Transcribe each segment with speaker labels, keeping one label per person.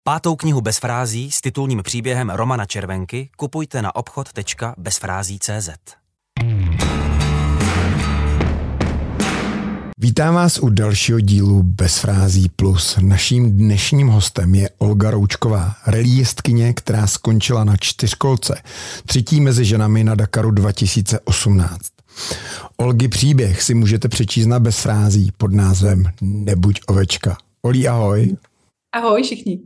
Speaker 1: 5. knihu Bez frází s titulním příběhem Romana Červenky kupujte na obchod.bezfrází.cz.
Speaker 2: Vítám vás u dalšího dílu Bez frází plus. Naším dnešním hostem je Olga Roučková, relíistkyně, která skončila na 4 třetí mezi ženami na Dakaru 2018. Olgy příběh si můžete přečíst na Bez frází pod názvem Nebuď ovečka. Olí, ahoj.
Speaker 3: Ahoj všichni.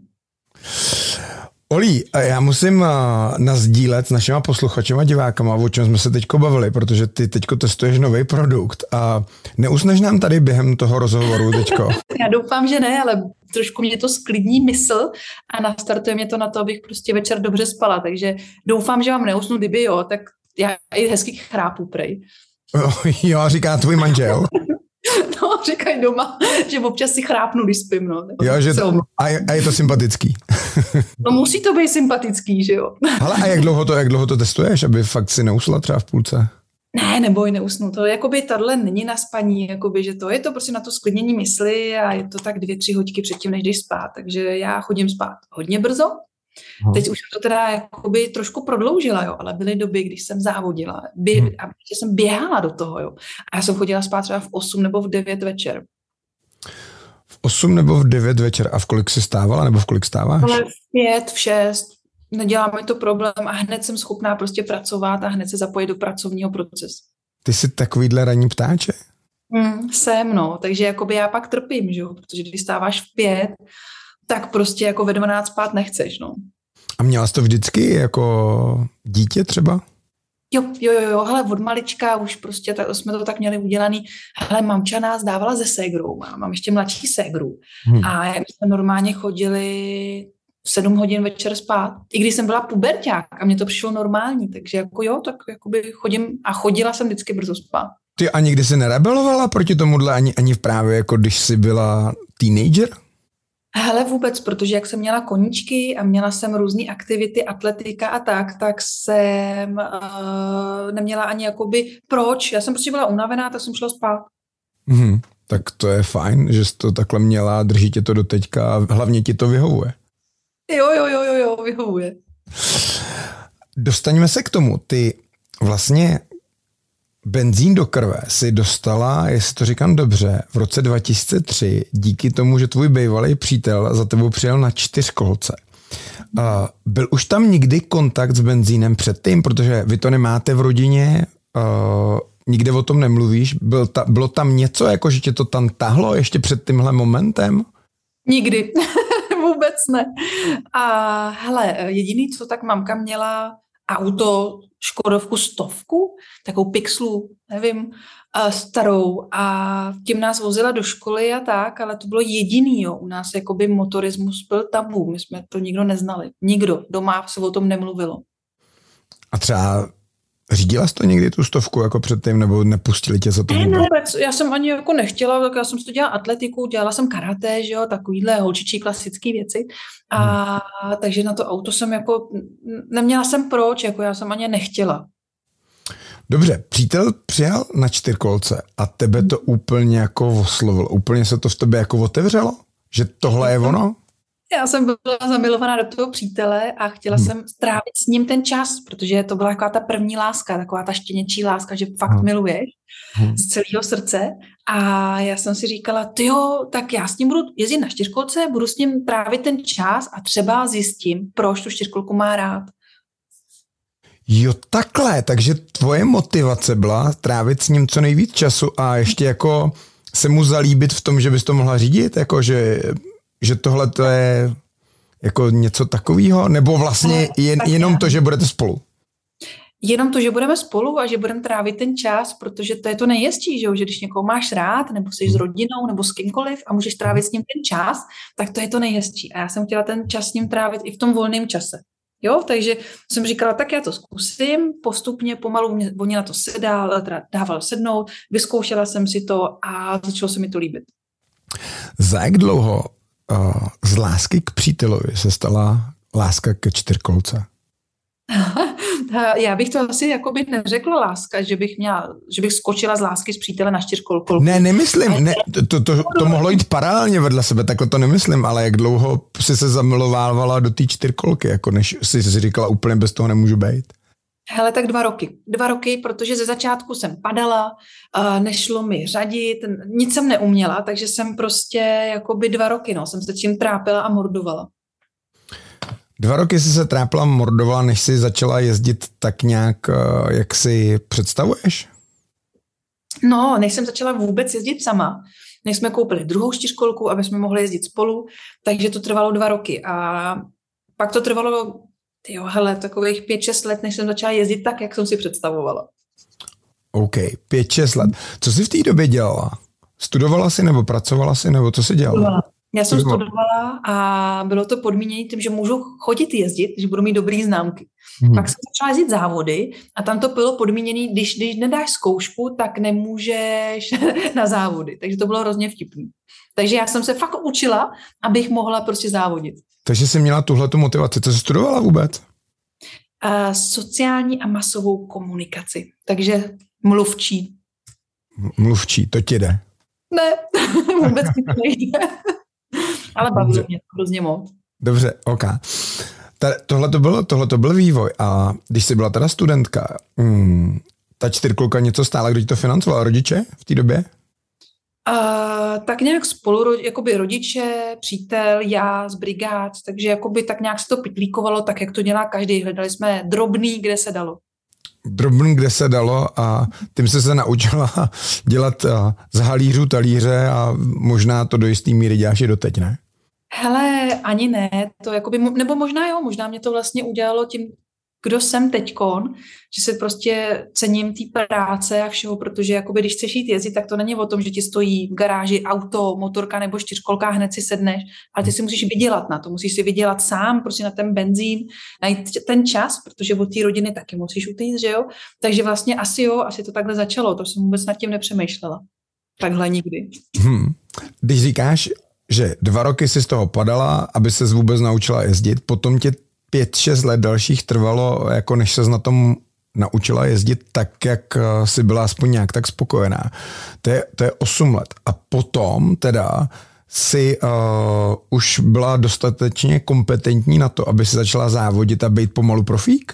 Speaker 2: Olí, já musím nasdílet s našima posluchačema a divákama, o čem jsme se teďko bavili, protože ty teďko testuješ nový produkt a neusneš nám tady během toho rozhovoru teďko?
Speaker 3: Já doufám, že ne, ale trošku mě to sklidní mysl a nastartuje mě to na to, abych prostě večer dobře spala, takže doufám, že vám neusnu, kdyby jo, tak já i hezky chrápu prej.
Speaker 2: Jo, říká tvůj manžel.
Speaker 3: No, říkají doma, že občas si chrápnu, když spím, no.
Speaker 2: Jo, že a je to sympatický.
Speaker 3: No musí to být sympatický, že jo.
Speaker 2: Hele, a jak dlouho to testuješ, aby fakt si neusla třeba v půlce?
Speaker 3: Ne, neboj, neusnu. To jakoby tahle není na spaní, jakoby, že to je to prostě na to sklidnění mysli a je to tak 2-3 hodiny předtím, než jdeš spát. Takže já chodím spát hodně brzo. Teď už to teda jakoby trošku prodloužila, jo, ale byly doby, když jsem závodila a jsem běhala do toho, jo. A já jsem chodila spát třeba v 8 nebo v 9 večer.
Speaker 2: V 8 nebo v 9 večer a v kolik jsi stávala, nebo v kolik stáváš?
Speaker 3: Ale v 5, v 6, nedělá mi to problém a hned jsem schopná prostě pracovat a hned se zapojit do pracovního procesu.
Speaker 2: Ty jsi takovýhle ranní ptáče?
Speaker 3: Jsem, no, takže jakoby já pak trpím, že jo, protože když stáváš v 5, tak prostě jako ve 12 spát nechceš, no.
Speaker 2: A měla jsi to vždycky jako dítě třeba?
Speaker 3: Jo, hele, od malička už prostě jsme to tak měli udělaný. Hele, mamča nás dávala se ségrou, mám ještě mladší ségru. A my jsme normálně chodili 7 hodin večer spát. I když jsem byla puberťák a mně to přišlo normální, takže jako jo, tak jakoby chodila jsem vždycky brzo spát.
Speaker 2: Ty a nikdy jsi nerebelovala proti tomuhle ani právě jako když jsi byla teenager?
Speaker 3: Hele, vůbec, protože jak jsem měla koníčky a měla jsem různé aktivity, atletika a tak jsem neměla ani jakoby proč. Já jsem prostě byla unavená, tak jsem šla spát.
Speaker 2: Tak to je fajn, že jsi to takhle měla, drží tě to do teďka a hlavně ti to vyhovuje.
Speaker 3: Jo, vyhovuje.
Speaker 2: Dostaňme se k tomu. Ty vlastně benzín do krve si dostala, jestli to říkám dobře, v roce 2003 díky tomu, že tvůj bývalý přítel za tebou přijel na 4. Byl už tam někdy kontakt s benzínem předtím, protože vy to nemáte v rodině, nikde o tom nemluvíš. Bylo tam něco, jako že tě to tam tahlo ještě před tímhle momentem?
Speaker 3: Nikdy. Vůbec ne. A hele, jediný, co tak mamka měla auto, Škodovku 100, takovou Pixlu, nevím, starou a tím nás vozila do školy a tak, ale to bylo jediný, jo. U nás jakoby motorismus byl tabu, my jsme to nikdo neznali. Nikdo, doma se o tom nemluvilo.
Speaker 2: A třeba řídila jsi to někdy tu 100 jako předtím, nebo nepustili tě za to?
Speaker 3: Ne, já jsem ani jako nechtěla, tak já jsem to dělala atletiku, dělala jsem karate, že jo, takovýhle holčičí klasické věci. A takže na to auto jsem jako, neměla jsem proč, jako já jsem ani nechtěla.
Speaker 2: Dobře, přítel přijel na 4 a tebe to úplně jako oslovilo, úplně se to v tebe jako otevřelo? Že tohle je ono?
Speaker 3: Já jsem byla zamilovaná do toho přítele a chtěla jsem strávit s ním ten čas, protože to byla taková ta první láska, taková ta štěněčí láska, že fakt miluješ z celého srdce. A já jsem si říkala, tyjo, tak já s ním budu jezdit na 4, budu s ním trávit ten čas a třeba zjistím, proč tu 4 má rád.
Speaker 2: Jo, takhle, takže tvoje motivace byla trávit s ním co nejvíc času a ještě jako se mu zalíbit v tom, že bys to mohla řídit, jako že tohle to je jako něco takového, nebo vlastně jenom to, že budete spolu?
Speaker 3: Jenom to, že budeme spolu a že budeme trávit ten čas, protože to je to nejhezčí, že když někoho máš rád, nebo jsi s rodinou, nebo s kýmkoliv a můžeš trávit s ním ten čas, tak to je to nejhezčí. A já jsem chtěla ten čas s ním trávit i v tom volném čase. Jo, takže jsem říkala, tak já to zkusím, postupně, pomalu mě na to dával sednout, vyzkoušela jsem si to a začalo se mi to líbit.
Speaker 2: Za jak dlouho z lásky k přítelovi se stala láska ke 4?
Speaker 3: Já bych to asi jakoby neřekla láska, že bych skočila z lásky z přítele na čtyřkolku.
Speaker 2: Ne, nemyslím, ne, to mohlo jít paralelně vedle sebe, takhle to nemyslím, ale jak dlouho jsi se zamilovávala do té čtyřkolky, jako než jsi říkala úplně bez toho nemůžu být?
Speaker 3: Hele, tak 2 roky. 2 roky, protože ze začátku jsem padala, nešlo mi řadit, nic jsem neuměla, takže jsem prostě jakoby 2 roky, jsem se tím trápila a mordovala.
Speaker 2: 2 roky jsi se trápila, mordovala, než jsi začala jezdit tak nějak, jak si představuješ?
Speaker 3: No, než jsem začala vůbec jezdit sama, než jsme koupili druhou čtyřkolku, aby jsme mohli jezdit spolu, takže to trvalo 2 roky. A pak to trvalo, takových 5-6 let, než jsem začala jezdit tak, jak jsem si představovala.
Speaker 2: OK, 5-6 let. Co jsi v té době dělala? Studovala jsi nebo pracovala jsi, nebo co jsi dělala?
Speaker 3: Já jsem studovala a bylo to podmíněné tím, že můžu chodit jezdit, že budu mít dobrý známky. Pak jsem začala jezdit závody a tam to bylo podmíněné, když nedáš zkoušku, tak nemůžeš na závody. Takže to bylo hrozně vtipný. Takže já jsem se fakt učila, abych mohla prostě závodit.
Speaker 2: Takže jsi měla tuhletu motivaci. Co jsi studovala vůbec?
Speaker 3: Sociální a masovou komunikaci. Takže mluvčí.
Speaker 2: Mluvčí, to ti jde?
Speaker 3: Ne, vůbec mi to nejde. Ale baví mě to hrozně moc.
Speaker 2: Dobře, OK. Tohle to byl vývoj. A když jsi byla teda studentka, ta čtyřkolka něco stála, kdo ti to financoval? Rodiče v té době?
Speaker 3: Tak nějak spolu, jakoby rodiče, přítel, já z brigád, takže jakoby tak nějak se to pitlíkovalo, tak jak to dělá každý. Hledali jsme drobný, kde se dalo.
Speaker 2: Drobný, kde se dalo a tím se naučila dělat z halířů talíře a možná to do jistý míry děláš i doteď, ne?
Speaker 3: Hele, ani ne, to jakoby, nebo možná jo, možná mě to vlastně udělalo tím, kdo jsem teďkon, že se prostě cením té práce a všeho, protože jakoby, když chceš jít jezdit, tak to není o tom, že ti stojí v garáži auto, motorka nebo čtyřkolka, hned si sedneš, ale ty si musíš vydělat na to, musíš si vydělat sám, prostě na ten benzín, najít ten čas, protože od té rodiny taky musíš utýct, že jo? Takže vlastně asi to takhle začalo, to jsem vůbec nad tím nepřemýšlela. Takhle nikdy.
Speaker 2: Když říkáš, že 2 roky si z toho padala, aby ses vůbec naučila jezdit, potom tě 5-6 let dalších trvalo, jako než ses na tom naučila jezdit tak, jak si byla aspoň nějak tak spokojená. To je 8 let. A potom teda si už byla dostatečně kompetentní na to, aby si začala závodit a být pomalu profík?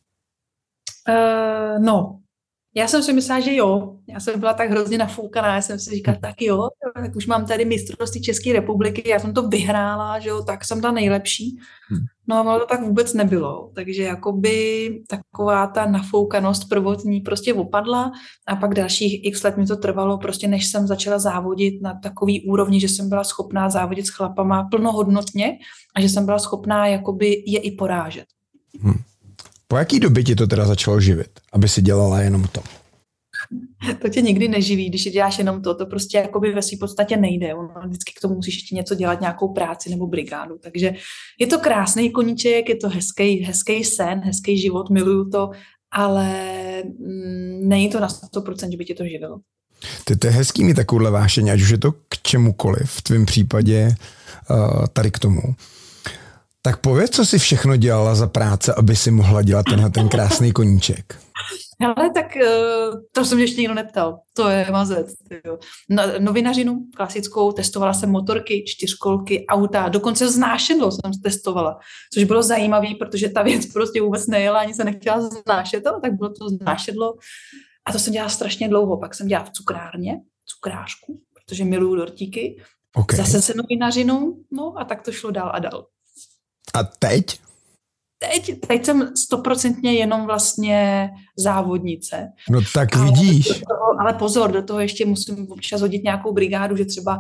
Speaker 3: No, já jsem si myslela, že jo. Já jsem byla tak hrozně nafoukaná, já jsem si říkala, tak jo, tak už mám tady mistrovství České republiky, já jsem to vyhrála, že jo, tak jsem ta nejlepší. No ale to tak vůbec nebylo, takže jakoby taková ta nafoukanost prvotní prostě opadla a pak dalších x let mi to trvalo prostě, než jsem začala závodit na takový úrovni, že jsem byla schopná závodit s chlapama plnohodnotně a že jsem byla schopná jakoby je i porážet.
Speaker 2: Po jaký době ti to teda začalo živit, aby si dělala jenom to?
Speaker 3: To tě nikdy neživí, když děláš jenom to prostě jakoby ve své podstatě nejde. Ono vždycky k tomu musíš ještě něco dělat, nějakou práci nebo brigádu. Takže je to krásný koníček, je to hezký sen, hezký život, miluju to, ale není to na 100%, že by tě to živilo.
Speaker 2: To je hezký mít takovouhle vášeň, ať už je to k čemukoliv, v tvém případě tady k tomu. Tak pověz, co jsi všechno dělala za práce, aby si mohla dělat ten krásný koníček.
Speaker 3: Hele, tak to jsem ještě nikdo neptal. To je mazec. Novinařinu klasickou, testovala jsem motorky, čtyřkolky, auta, dokonce znášedlo jsem testovala, což bylo zajímavé, protože ta věc prostě vůbec nejela, ani se nechtěla znášet, ale tak bylo to znášedlo. A to jsem dělala strašně dlouho. Pak jsem dělala v cukrárně, cukrářku, protože miluju dortíky. Okay. Zase se novinařinu, no a tak to šlo dál a dál.
Speaker 2: A teď?
Speaker 3: Teď jsem 100% jenom vlastně závodnice.
Speaker 2: No tak vidíš.
Speaker 3: Ale pozor, do toho ještě musím občas hodit nějakou brigádu, že třeba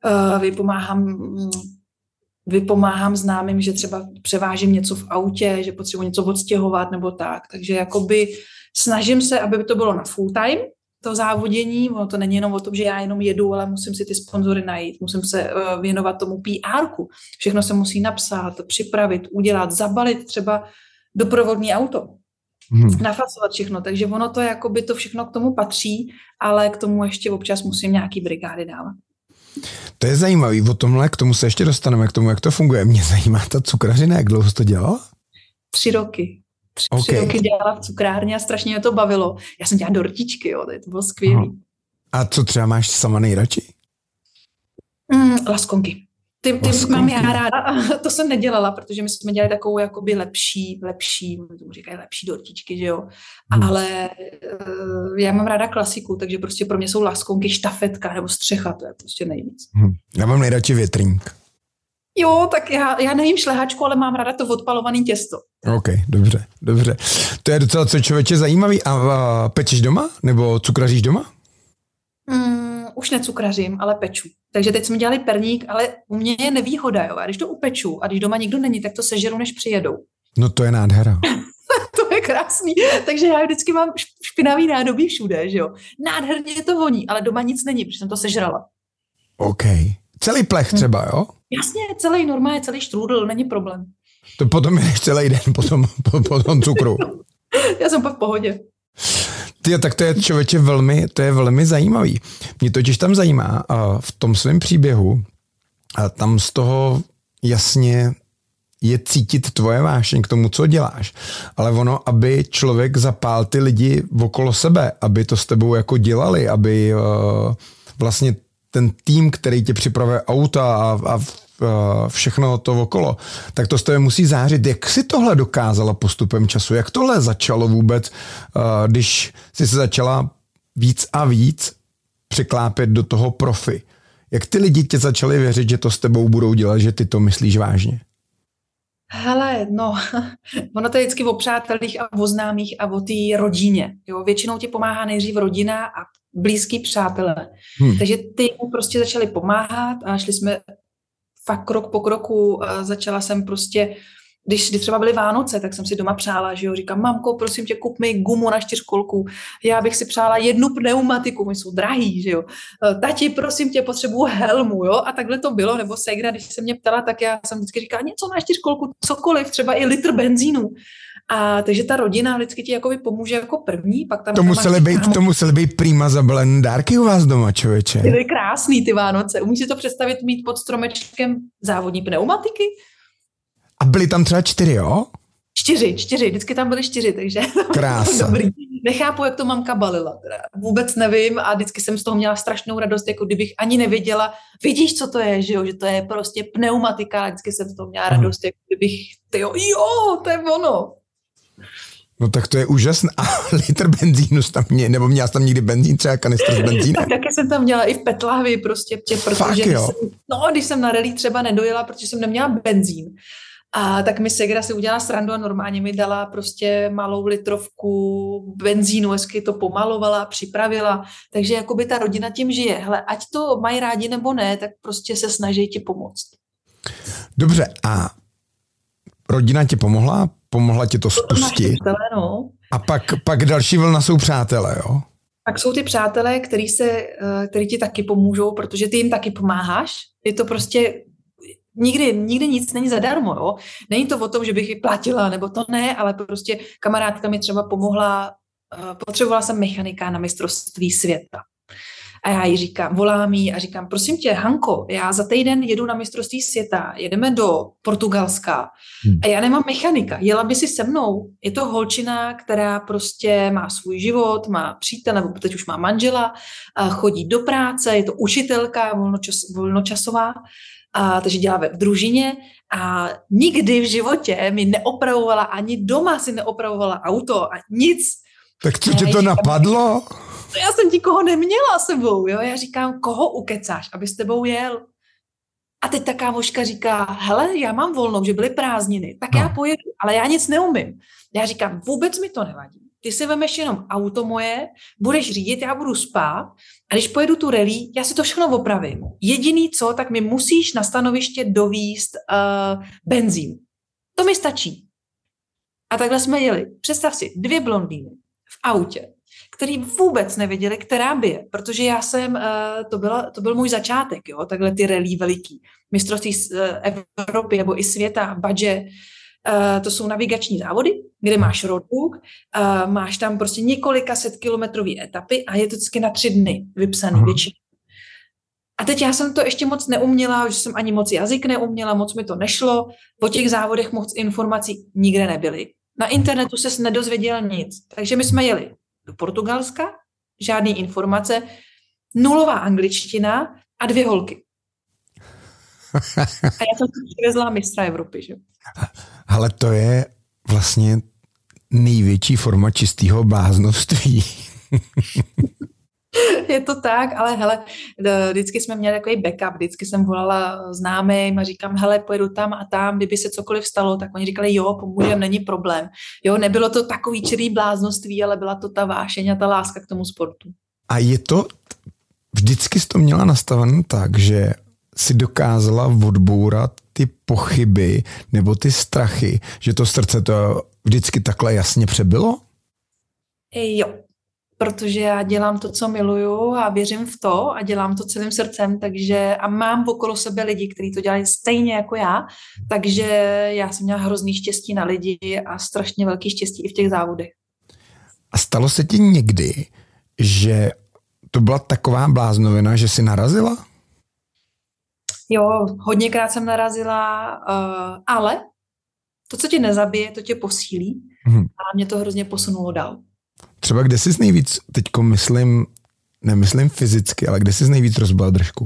Speaker 3: vypomáhám známým, že třeba převážím něco v autě, že potřebuji něco odstěhovat nebo tak. Takže jakoby snažím se, aby to bylo na full time, to závodění, ono to není jenom o tom, že já jenom jedu, ale musím si ty sponzory najít, musím se věnovat tomu PR-ku. Všechno se musí napsat, připravit, udělat, zabalit třeba doprovodný auto, nafasovat všechno, takže ono to jakoby to všechno k tomu patří, ale k tomu ještě občas musím nějaký brigády dávat.
Speaker 2: To je zajímavý, o tomhle, k tomu se ještě dostaneme, k tomu, jak to funguje. Mě zajímá ta cukrařina, jak dlouho jsi to dělala?
Speaker 3: 3 roky. 3 roky dělala v cukrárně a strašně mě to bavilo. Já jsem dělala dortičky, jo, to bylo skvělý.
Speaker 2: A co třeba máš sama nejradši?
Speaker 3: Laskonky. Ty mám já ráda. To jsem nedělala, protože my jsme dělali takovou jakoby lepší, tomu říkají lepší dortičky, že jo. Ale já mám ráda klasiku, takže prostě pro mě jsou laskonky, štafetka nebo střecha, to je prostě nejvíc.
Speaker 2: Já mám nejradši větrník.
Speaker 3: Jo, tak já nevím šlehačku, ale mám ráda to odpalované těsto.
Speaker 2: OK, dobře. To je docela co člověče zajímavý. A pečeš doma? Nebo cukraříš doma?
Speaker 3: Už necukrařím, ale peču. Takže teď jsme dělali perník, ale u mě je nevýhoda, jo. A když to upeču a když doma nikdo není, tak to sežeru, než přijedou.
Speaker 2: No to je nádhera.
Speaker 3: To je krásný. Takže já vždycky mám špinavý nádobí všude, že jo. Nádherně to voní, ale doma nic není, protože jsem to sežrala.
Speaker 2: OK. Celý plech třeba, jo?
Speaker 3: Jasně, celý normálně, celý štrůdl, není problém.
Speaker 2: To potom jdeš celý den po tom cukru.
Speaker 3: Já jsem pak v pohodě.
Speaker 2: Tak to je člověče velmi zajímavý. Mě totiž tam zajímá v tom svém příběhu, tam z toho jasně je cítit tvoje vášeň k tomu, co děláš. Ale ono, aby člověk zapál ty lidi okolo sebe, aby to s tebou jako dělali, aby vlastně ten tým, který tě připravuje auta a všechno to okolo, tak to z tebe musí zářit. Jak jsi tohle dokázala postupem času? Jak tohle začalo vůbec, když jsi se začala víc a víc překlápět do toho profi? Jak ty lidi tě začali věřit, že to s tebou budou dělat, že ty to myslíš vážně?
Speaker 3: Hele, no, ono to je vždycky o přátelích a o známých a o té rodině. Jo? Většinou ti pomáhá nejdřív rodina a blízký přátelé. Takže ty mu prostě začali pomáhat a šli jsme fakt krok po kroku. Začala jsem prostě, když třeba byly Vánoce, tak jsem si doma přála, že jo, říkám, mamko, prosím tě, kup mi gumu na 4kolku, já bych si přála 1 pneumatiku, my jsou drahý, že jo, tati, prosím tě, potřebuju helmu, jo, a takhle to bylo, nebo segra, když se mě ptala, tak já jsem vždycky říkala, něco na 4kolku, cokoliv, třeba i litr benzínu. A takže ta rodina vždycky ti jakoby pomůže jako první, pak tam...
Speaker 2: To musely být prima zabalené dárky u vás doma, člověče.
Speaker 3: Byly krásný ty Vánoce. Umíš si to představit mít pod stromečkem závodní pneumatiky?
Speaker 2: A byly tam třeba 4, jo?
Speaker 3: 4, vždycky tam byly 4, takže...
Speaker 2: Krása.
Speaker 3: Dobrý. Nechápu, jak to mamka balila. Teda. Vůbec nevím a vždycky jsem z toho měla strašnou radost, jako kdybych ani nevěděla, vidíš, co to je, že jo, že to je prostě pneumatika, a vždycky jsem z toho měla radost, jako kdybych, jo, to je ono.
Speaker 2: No tak to je úžasné. A litr benzínu tam nebo měla jsi tam někdy benzín, třeba kanistr s benzínem?
Speaker 3: Taky jsem tam měla i v PET lahvi prostě, protože když jsem na rally třeba nedojela, protože jsem neměla benzín. A tak mi segra si udělala srandu a normálně mi dala prostě malou litrovku benzínu, hezky to pomalovala, připravila. Takže jakoby ta rodina tím žije. Hele, ať to mají rádi nebo ne, tak prostě se snaží ti pomoct.
Speaker 2: Dobře, a rodina ti pomohla ti to spustit.
Speaker 3: No.
Speaker 2: A pak další vlna jsou přátelé, jo?
Speaker 3: Pak jsou ty přátelé, který ti taky pomůžou, protože ty jim taky pomáháš. Je to prostě nikdy nic není zadarmo, jo. Není to o tom, že bych ji platila, nebo to ne, ale prostě kamarádka mi třeba pomohla, potřebovala jsem mechanika na mistrovství světa. A já jí říkám, volám jí a říkám, prosím tě, Hanko, já za týden jedu na mistrovství světa, jedeme do Portugalska a já nemám mechanika, jela by si se mnou. Je to holčina, která prostě má svůj život, má přítel, nebo teď už má manžela, chodí do práce, je to učitelka volnočasová, takže dělá v družině a nikdy v životě mi neopravovala, ani doma si neopravovala auto a nic.
Speaker 2: Tak co tě to napadlo?
Speaker 3: Já jsem nikoho neměla sebou, jo. Já říkám, koho ukecáš, aby s tebou jel? A teď ta kámoška říká, hele, já mám volno, že byly prázdniny, tak já pojedu, ale já nic neumím. Já říkám, vůbec mi to nevadí. Ty si vemeš jenom auto moje, budeš řídit, já budu spát a když pojedu tu rally, já si to všechno opravím. Jediný co, tak mi musíš na stanoviště dovízt benzín. To mi stačí. A takhle jsme jeli. Představ si, 2 blondýny v autě, který vůbec nevěděli, která by je, protože já jsem, to byl můj začátek, jo, takhle ty rally veliký. Mistrovství Evropy nebo i světa, badže, to jsou navigační závody, kde máš roadbook, máš tam prostě několika set kilometrový etapy a je to vždycky na 3 dny vypsaný většinou. A teď já jsem to ještě moc neuměla, že jsem ani moc jazyk neuměla, moc mi to nešlo, po těch závodech moc informací nikde nebyly. Na internetu ses nedozvěděl nic. Takže my jsme jeli do Portugalska, žádný informace, nulová angličtina a 2 holky. A já jsem si přivezla mistra Evropy, že?
Speaker 2: Ale to je vlastně největší forma čistého bláznovství.
Speaker 3: Je to tak, ale hele, vždycky jsme měli takový backup, vždycky jsem volala známým a říkám, hele, pojedu tam a tam, kdyby se cokoliv stalo, tak oni říkali, jo, pomůžem, není problém. Jo, nebylo to takový čirý bláznoství, ale byla to ta vášeň a ta láska k tomu sportu.
Speaker 2: A je to, vždycky jsi to měla nastavené tak, že si dokázala odbourat ty pochyby nebo ty strachy, že to srdce to vždycky takhle jasně přebylo?
Speaker 3: Jo, protože já dělám to, co miluju a věřím v to a dělám to celým srdcem, takže a mám okolo sebe lidi, kteří to dělají stejně jako já, takže já jsem měla hrozný štěstí na lidi a strašně velký štěstí i v těch závodech.
Speaker 2: A stalo se ti někdy, že to byla taková bláznovina, že jsi narazila?
Speaker 3: Jo, hodněkrát jsem narazila, ale to, co tě nezabije, to tě posílí a mě to hrozně posunulo dál.
Speaker 2: Třeba kde jsi nejvíc, teďko nemyslím fyzicky, ale kde jsi nejvíc rozbil držku?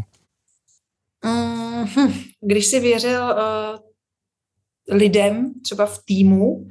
Speaker 3: Když jsi věřil lidem, třeba v týmu,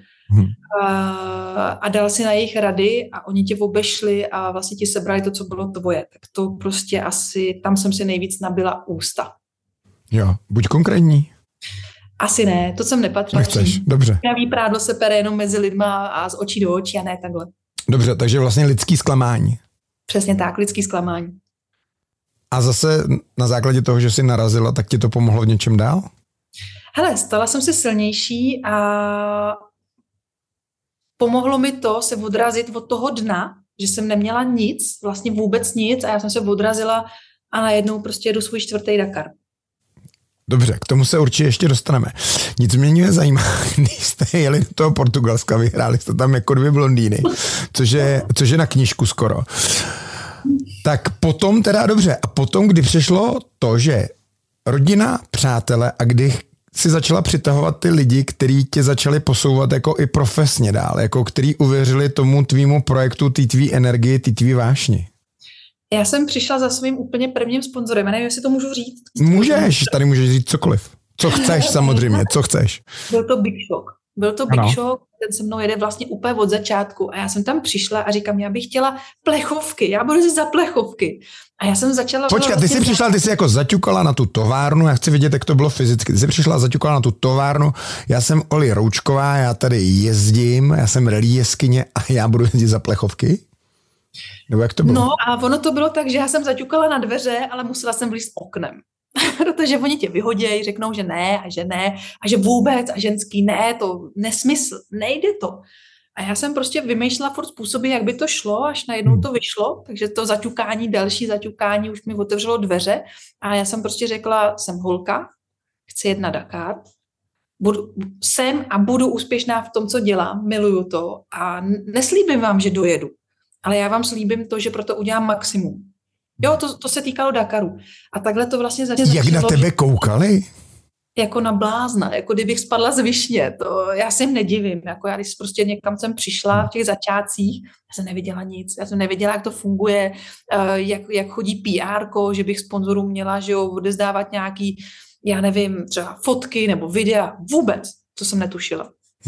Speaker 3: a dal si na jejich rady a oni tě obešli a vlastně ti sebrali to, co bylo tvoje, tak to prostě asi, tam jsem si nejvíc nabila ústa.
Speaker 2: Jo, buď konkrétní.
Speaker 3: Asi ne, to jsem nepatřila.
Speaker 2: Nechceš, dobře.
Speaker 3: Pravý prádlo se pere jenom mezi lidma a z očí do očí a ne takhle.
Speaker 2: Dobře, takže vlastně lidský zklamání.
Speaker 3: Přesně tak, lidský zklamání.
Speaker 2: A zase na základě toho, že jsi narazila, tak ti to pomohlo v něčem dál?
Speaker 3: Hele, stala jsem se silnější a pomohlo mi to se odrazit od toho dna, že jsem neměla nic, vlastně vůbec nic a já jsem se odrazila a najednou prostě jedu svůj 4. Dakar. Dobře,
Speaker 2: k tomu se určitě ještě dostaneme. Nicméně mě zajímá, když jste jeli do toho Portugalska, vyhráli jste tam jako 2 blondýny, což je na knížku skoro. Tak potom teda dobře, a potom, kdy přišlo to, že rodina, přátelé a kdy si začala přitahovat ty lidi, kteří tě začali posouvat jako i profesně dál, jako který uvěřili tomu tvýmu projektu, té tvý energii, té tvý vášni.
Speaker 3: Já jsem přišla za svým úplně prvním sponzorem, nevím, jestli to můžu říct.
Speaker 2: Můžeš, tady můžeš říct cokoliv. Co chceš samozřejmě, co chceš.
Speaker 3: Byl to Big Shock. Byl to Big Shock, ten se mnou jede vlastně úplně od začátku a já jsem tam přišla a říkám, já bych chtěla plechovky, já budu si za plechovky. A já jsem začala...
Speaker 2: Počkat, ty jsi přišla, ty jsi jako zaťukala na tu továrnu, já chci vidět, jak to bylo fyzicky. Ty jsi přišla a zaťukala na tu továrnu, já jsem Oli Roučková, já tady jezdím, já jsem rally jeskyně a já budu jezdit za plechovky? Nebo jak to bylo?
Speaker 3: No a ono to bylo tak, že já jsem zaťukala na dveře, ale musela jsem vlízt oknem. Protože oni tě vyhodějí, řeknou, že ne a že vůbec a ženský ne, to nesmysl, nejde to. A já jsem prostě vymýšlela furt způsoby, jak by to šlo, až najednou to vyšlo, takže to zaťukání, další zaťukání už mi otevřelo dveře a já jsem prostě řekla, jsem holka, chci jet na Dakar, jsem a budu úspěšná v tom, co dělám, miluju to a neslíbím vám, že dojedu, ale já vám slíbím to, že proto udělám maximum. Jo, to se týkalo Dakaru. A takhle to vlastně začalo.
Speaker 2: Jak na tebe koukali?
Speaker 3: Jako na blázna, jako kdybych spadla z višně. To já si jim nedivím. Jako já, když prostě někam jsem přišla v těch začátcích, já jsem neviděla nic. Já jsem neviděla, jak to funguje, jak chodí PR, že bych sponzorům měla, že jo, odezdávat nějaký, já nevím, třeba fotky nebo videa. Vůbec. To jsem netušila.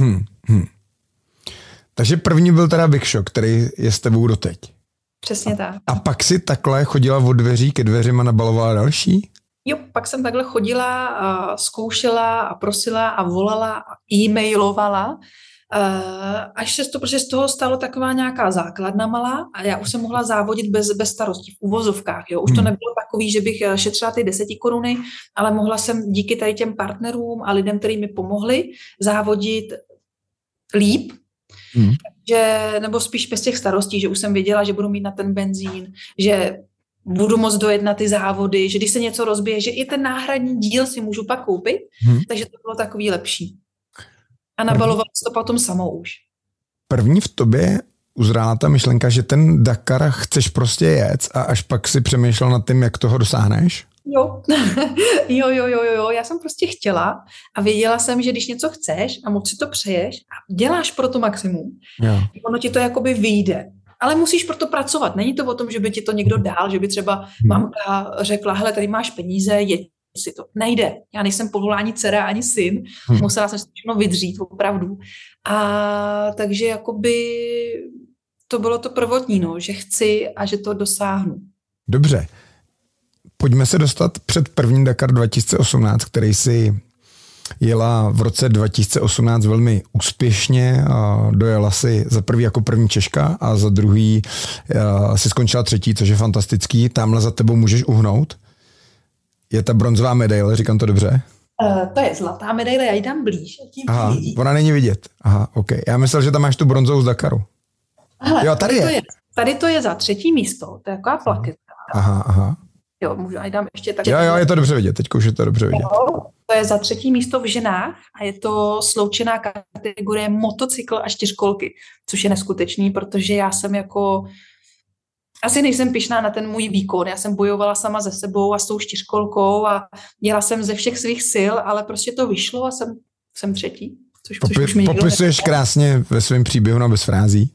Speaker 2: Takže první byl teda Big Shock, který je s tebou doteď.
Speaker 3: Přesně tak.
Speaker 2: A pak si takhle chodila od dveří ke dveřím a nabalovala další?
Speaker 3: Jo, pak jsem takhle chodila, zkoušela a prosila a volala a e-mailovala, až se to prostě z toho stalo taková nějaká základna malá a já už jsem mohla závodit bez starostí v uvozovkách. Jo. Už to nebylo takový, že bych šetřila ty 10 koruny, ale mohla jsem díky tady těm partnerům a lidem, kteří mi pomohli, závodit líp. Nebo spíš bez těch starostí, že už jsem věděla, že budu mít na ten benzín, že budu moct dojet na ty závody, že když se něco rozbije, že i ten náhradní díl si můžu pak koupit, takže to bylo takový lepší. A nabalovala to potom samou už.
Speaker 2: První v tobě uzrála ta myšlenka, že ten Dakar chceš prostě jet a až pak si přemýšlel nad tím, jak toho dosáhneš?
Speaker 3: Jo. Jo, já jsem prostě chtěla a věděla jsem, že když něco chceš a moc si to přeješ a děláš pro to maximum, ono ti to jakoby vyjde. Ale musíš pro to pracovat. Není to o tom, že by ti to někdo dal, že by třeba mamka řekla, hele, tady máš peníze, jeď si to. Nejde. Já nejsem povolání dcera ani syn. Musela jsem si všechno vydřít, opravdu. A takže jakoby to bylo to prvotní, no, že chci a že to dosáhnu.
Speaker 2: Dobře. Pojďme se dostat před první Dakar 2018, který si jela v roce 2018 velmi úspěšně. Dojela si za prvý jako první Češka a za druhý si skončila třetí, což je fantastický. Tamhle za tebou můžeš uhnout. Je ta bronzová medaile, říkám to dobře?
Speaker 3: To je zlatá medaile, já ji dám blíž.
Speaker 2: Aha, ona není vidět. Aha, OK. Já myslel, že tam máš tu bronzovou z Dakaru.
Speaker 3: Hele,
Speaker 2: jo, tady je.
Speaker 3: Tady to je za třetí místo, to je taková plaketka.
Speaker 2: Aha.
Speaker 3: Jo, můžu, já dám ještě tak.
Speaker 2: Jo, je to dobře vidět, teďka už je to dobře vidět.
Speaker 3: To je za třetí místo v ženách a je to sloučená kategorie motocykl a čtyřkolky, což je neskutečný, protože já jsem jako asi nejsem pyšná na ten můj výkon. Já jsem bojovala sama se sebou a s tou čtyřkolkou a dělala jsem ze všech svých sil, ale prostě to vyšlo a jsem třetí.
Speaker 2: Popisuješ krásně ve svém příběhu na bez frází.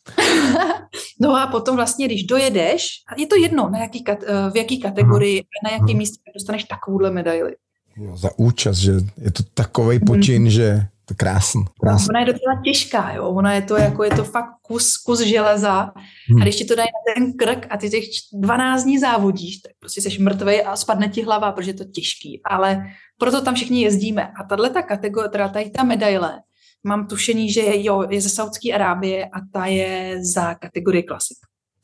Speaker 3: No a potom vlastně, když dojedeš, je to jedno, v jaký kategorii, na jakém místě dostaneš takovouhle medaili.
Speaker 2: Jo, za účast, že je to takovej počin, že to krásný.
Speaker 3: Ona je docela těžká, jo. Ona je to jako, je to fakt kus železa. A když ti to dají na ten krk a ty těch 12 dní závodíš, tak prostě jsi mrtvej a spadne ti hlava, protože je to těžký. Ale proto tam všichni jezdíme. A tato kategorie, teda tady ta medaile, mám tušení, že je ze Saúdské Arábie a ta je za kategorii klasik.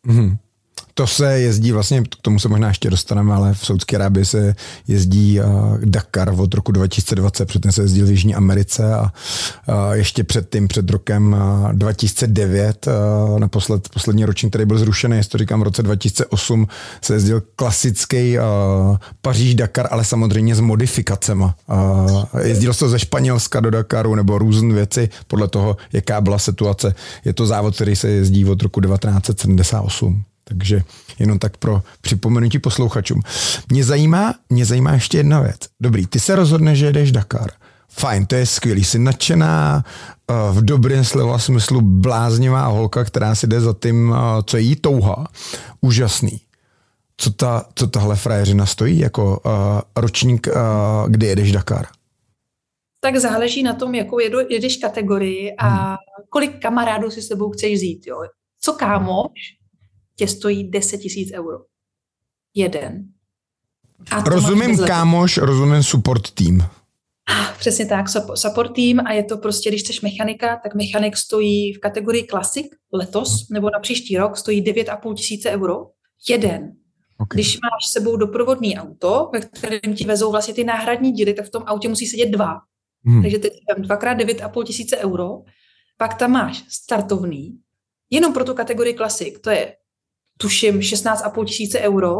Speaker 2: To se jezdí vlastně, k tomu se možná ještě dostaneme, ale v Saúdské Arábii se jezdí Dakar od roku 2020, předtím se jezdil v Jižní Americe a ještě před rokem 2009, poslední ročník, který byl zrušený, jestli to říkám, v roce 2008 se jezdil klasický Paříž-Dakar, ale samozřejmě s modifikacema. Jezdilo se ze Španělska do Dakaru nebo různé věci podle toho, jaká byla situace. Je to závod, který se jezdí od roku 1978. Takže jenom tak pro připomenutí posluchačům. Mě zajímá ještě jedna věc. Dobrý, ty se rozhodneš, že jedeš Dakar. Fajn, to je skvělý. Jsi nadšená, v dobrém slova smyslu bláznivá holka, která si jde za tím, co je jí touha. Úžasný. Co tahle frajeřina stojí jako ročník, kdy jedeš Dakar?
Speaker 3: Tak záleží na tom, jakou jedeš kategorii a kolik kamarádů si s sebou chceš vzít. Jo. Co kámoš tě stojí 10 000 euro. Jeden.
Speaker 2: Rozumím kámoš, rozumím support tým.
Speaker 3: Přesně tak, support tým a je to prostě, když chceš mechanika, tak mechanik stojí v kategorii klasik letos, nebo na příští rok stojí 9 500 euro. Jeden. Okay. Když máš s sebou doprovodný auto, ve kterém ti vezou vlastně ty náhradní díly, tak v tom autě musí sedět dva. Takže teď tam 2x 9 500 euro. Pak tam máš startovný, jenom pro tu kategorii klasik, to je tuším 16 500 euro.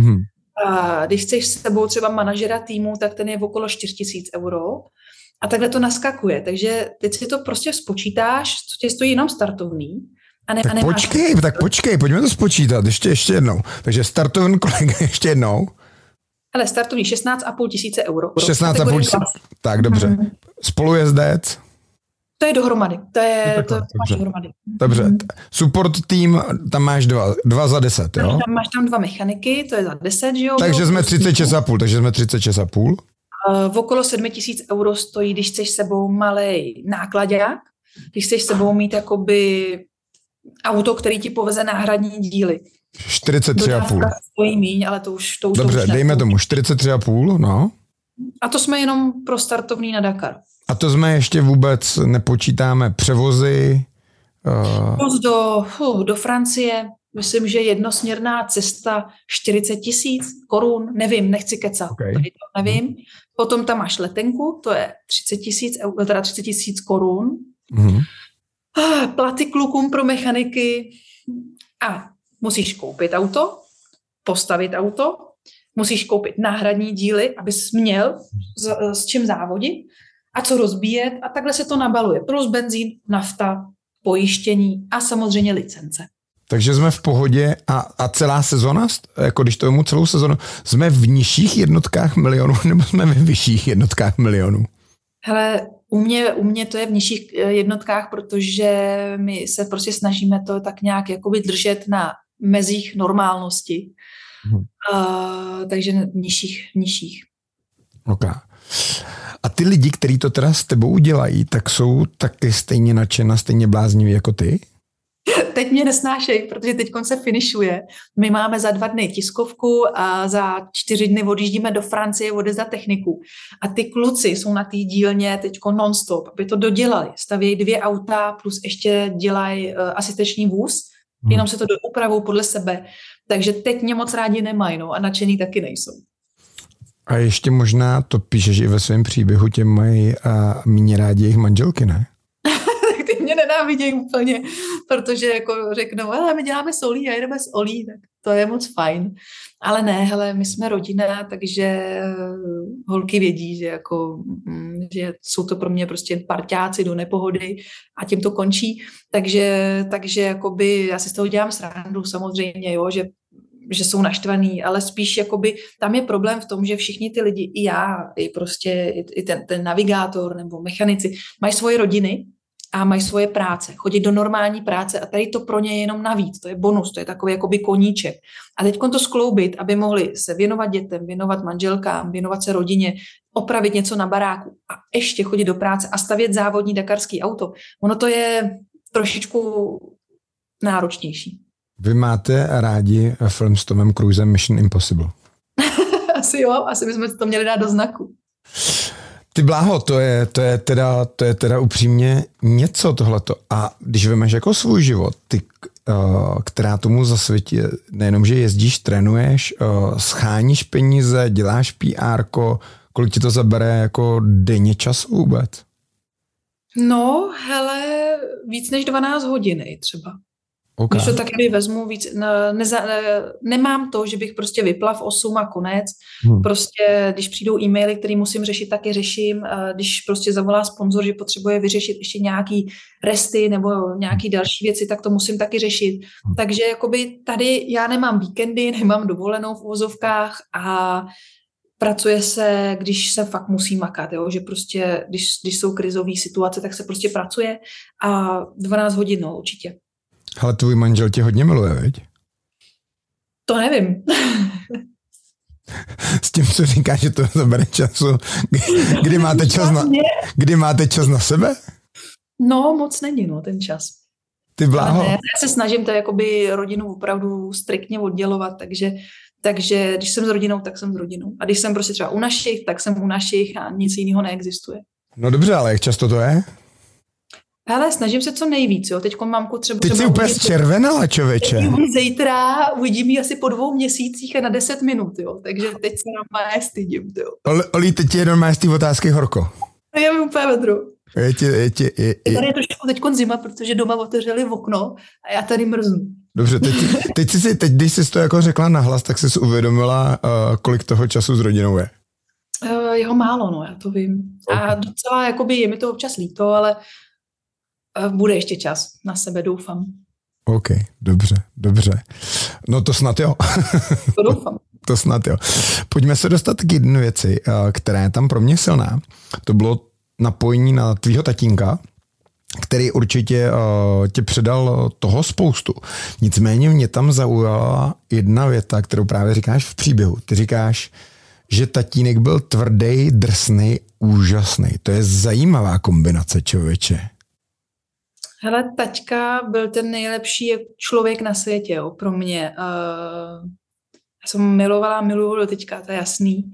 Speaker 3: A když chceš s sebou třeba manažera týmu, tak ten je v okolo 4 000 euro. A takhle to naskakuje. Takže teď si to prostě spočítáš, co tě stojí jenom startovný.
Speaker 2: Počkej, pojďme to spočítat ještě jednou. Takže startovný kolega ještě jednou.
Speaker 3: Ale startovní 16 500 euro.
Speaker 2: 16 500, tak dobře. Spolujezdec?
Speaker 3: To je dohromady. To máš dohromady.
Speaker 2: Dobře. Support tým, tam máš dva za 10, jo?
Speaker 3: Máš tam 2 mechaniky, to je za 10, že jo?
Speaker 2: Takže jsme 36,5.
Speaker 3: V okolo 7 000 euro stojí, když chceš sebou malej nákladák, když chceš sebou mít jakoby auto, který ti poveze náhradní díly.
Speaker 2: 43,5.
Speaker 3: Stojí míň, ale to už
Speaker 2: dobře, dejme tomu 43,5, no.
Speaker 3: A to jsme jenom pro startovný na Dakar.
Speaker 2: A to jsme ještě vůbec nepočítáme převozy?
Speaker 3: Do Francie, myslím, že jednosměrná cesta 40 000 korun, nevím, nechci kecat,
Speaker 2: okay.
Speaker 3: Nevím. Potom tam máš letenku, to je 30 000 korun. Platy klukům pro mechaniky a musíš koupit auto, postavit auto, musíš koupit náhradní díly, abys měl s čím závodit a co rozbíjet a takhle se to nabaluje. Plus benzín, nafta pojištění a samozřejmě licence.
Speaker 2: Takže jsme v pohodě a celá sezona, jako když to vemu celou sezonu, jsme v nižších jednotkách milionů nebo jsme ve vyšších jednotkách milionů?
Speaker 3: Hele, u mě to je v nižších jednotkách, protože my se prostě snažíme to tak nějak jakoby držet na mezích normálnosti. Takže nižších.
Speaker 2: Okay. A ty lidi, kteří to teda s tebou dělají, tak jsou taky stejně nadšená, stejně blázniví jako ty?
Speaker 3: Teď mě nesnášej, protože teď se finišuje. My máme za 2 dny tiskovku a za 4 dny odjíždíme do Francie odezdat techniku. A ty kluci jsou na té dílně teď non-stop, aby to dodělali. Stavějí 2 auta plus ještě dělají asistenční vůz, jenom se to upravují podle sebe. Takže teď mě moc rádi nemají, no, a nadšený taky nejsou.
Speaker 2: A ještě možná to píšeš i ve svém příběhu, tě mají méně rádi jejich manželky, ne?
Speaker 3: Ty mě nenávidějí úplně, protože jako řeknou, ale my děláme s Olí a jedeme s Olí, tak to je moc fajn. Ale ne, hele, my jsme rodina, takže holky vědí, že, jako, že jsou to pro mě prostě parťáci do nepohody a tím to končí. Takže jakoby, já si z toho dělám srandu samozřejmě, jo, že jsou naštvaný, ale spíš jakoby, tam je problém v tom, že všichni ty lidi, i já, i prostě i ten navigátor nebo mechanici, mají svoje rodiny a mají svoje práce, chodí do normální práce a tady to pro ně je jenom navíc, to je bonus, to je takový jakoby koníček. A teď to skloubit, aby mohli se věnovat dětem, věnovat manželkám, věnovat se rodině, opravit něco na baráku a ještě chodit do práce a stavět závodní dakarský auto, ono to je trošičku náročnější.
Speaker 2: Vy máte rádi film s Tomem Cruisem Mission Impossible?
Speaker 3: Asi jo, asi bychom to měli dát do znaku.
Speaker 2: Ty bláho, to je teda upřímně něco tohleto. A když vemeš jako svůj život, ty, která tomu zasvětí, nejenom, že jezdíš, trénuješ, scháníš peníze, děláš PR-ko, kolik ti to zabere jako denně času vůbec?
Speaker 3: No, hele, víc než 12 hodin třeba.
Speaker 2: Okay.
Speaker 3: Když to taky vezmu víc, nemám to, že bych prostě vypla v 8 a konec. Prostě, když přijdou e-maily, které musím řešit, taky řeším. Když prostě zavolá sponzor, že potřebuje vyřešit ještě nějaký resty nebo nějaký další věci, tak to musím taky řešit. Takže jakoby tady já nemám víkendy, nemám dovolenou v uvozovkách a pracuje se, když se fakt musí makat, jo? Že prostě, když jsou krizové situace, tak se prostě pracuje a 12 hodin, no, určitě.
Speaker 2: Ale tvůj manžel tě hodně miluje, veď?
Speaker 3: To nevím.
Speaker 2: S tím, co říká, že to zabere času. Kdy máte čas na sebe?
Speaker 3: No, moc není, no, ten čas.
Speaker 2: Ty bláho.
Speaker 3: Já se snažím to jakoby rodinu opravdu striktně oddělovat, takže když jsem s rodinou, tak jsem s rodinou. A když jsem prostě třeba u našich, tak jsem u našich a nic jiného neexistuje.
Speaker 2: No dobře, ale jak často to je?
Speaker 3: Hele, snažím se co nejvíc, jo. Teď mám třeba...
Speaker 2: Teď jsi úplně zčervenala, člověče.
Speaker 3: Zítra uvidím ji asi po 2 měsících a na 10 minut, jo. Takže teď se normálně stydím, jo.
Speaker 2: Oli, teď je normálně z té otázky horko.
Speaker 3: Já mi úplně vedru.
Speaker 2: Je.
Speaker 3: Tady je trošku teďkon zima, protože doma otevřeli okno a já tady mrznu.
Speaker 2: Dobře, teď když jsi to jako řekla nahlas, tak jsi uvědomila, kolik toho času s rodinou je.
Speaker 3: Jeho málo, no, já to vím. Okay. A docela, jakoby, je mi to občas líto, ale bude ještě čas na sebe, doufám.
Speaker 2: OK, dobře. No to snad jo.
Speaker 3: To doufám.
Speaker 2: To snad jo. Pojďme se dostat k jedné věci, která je tam pro mě silná. To bylo napojení na tvýho tatínka, který určitě tě předal toho spoustu. Nicméně mě tam zaujala jedna věta, kterou právě říkáš v příběhu. Ty říkáš, že tatínek byl tvrdý, drsnej, úžasný. To je zajímavá kombinace, člověče.
Speaker 3: Hele, taťka byl ten nejlepší člověk na světě, jo, pro mě. Já jsem miluju do teďka, to je jasný.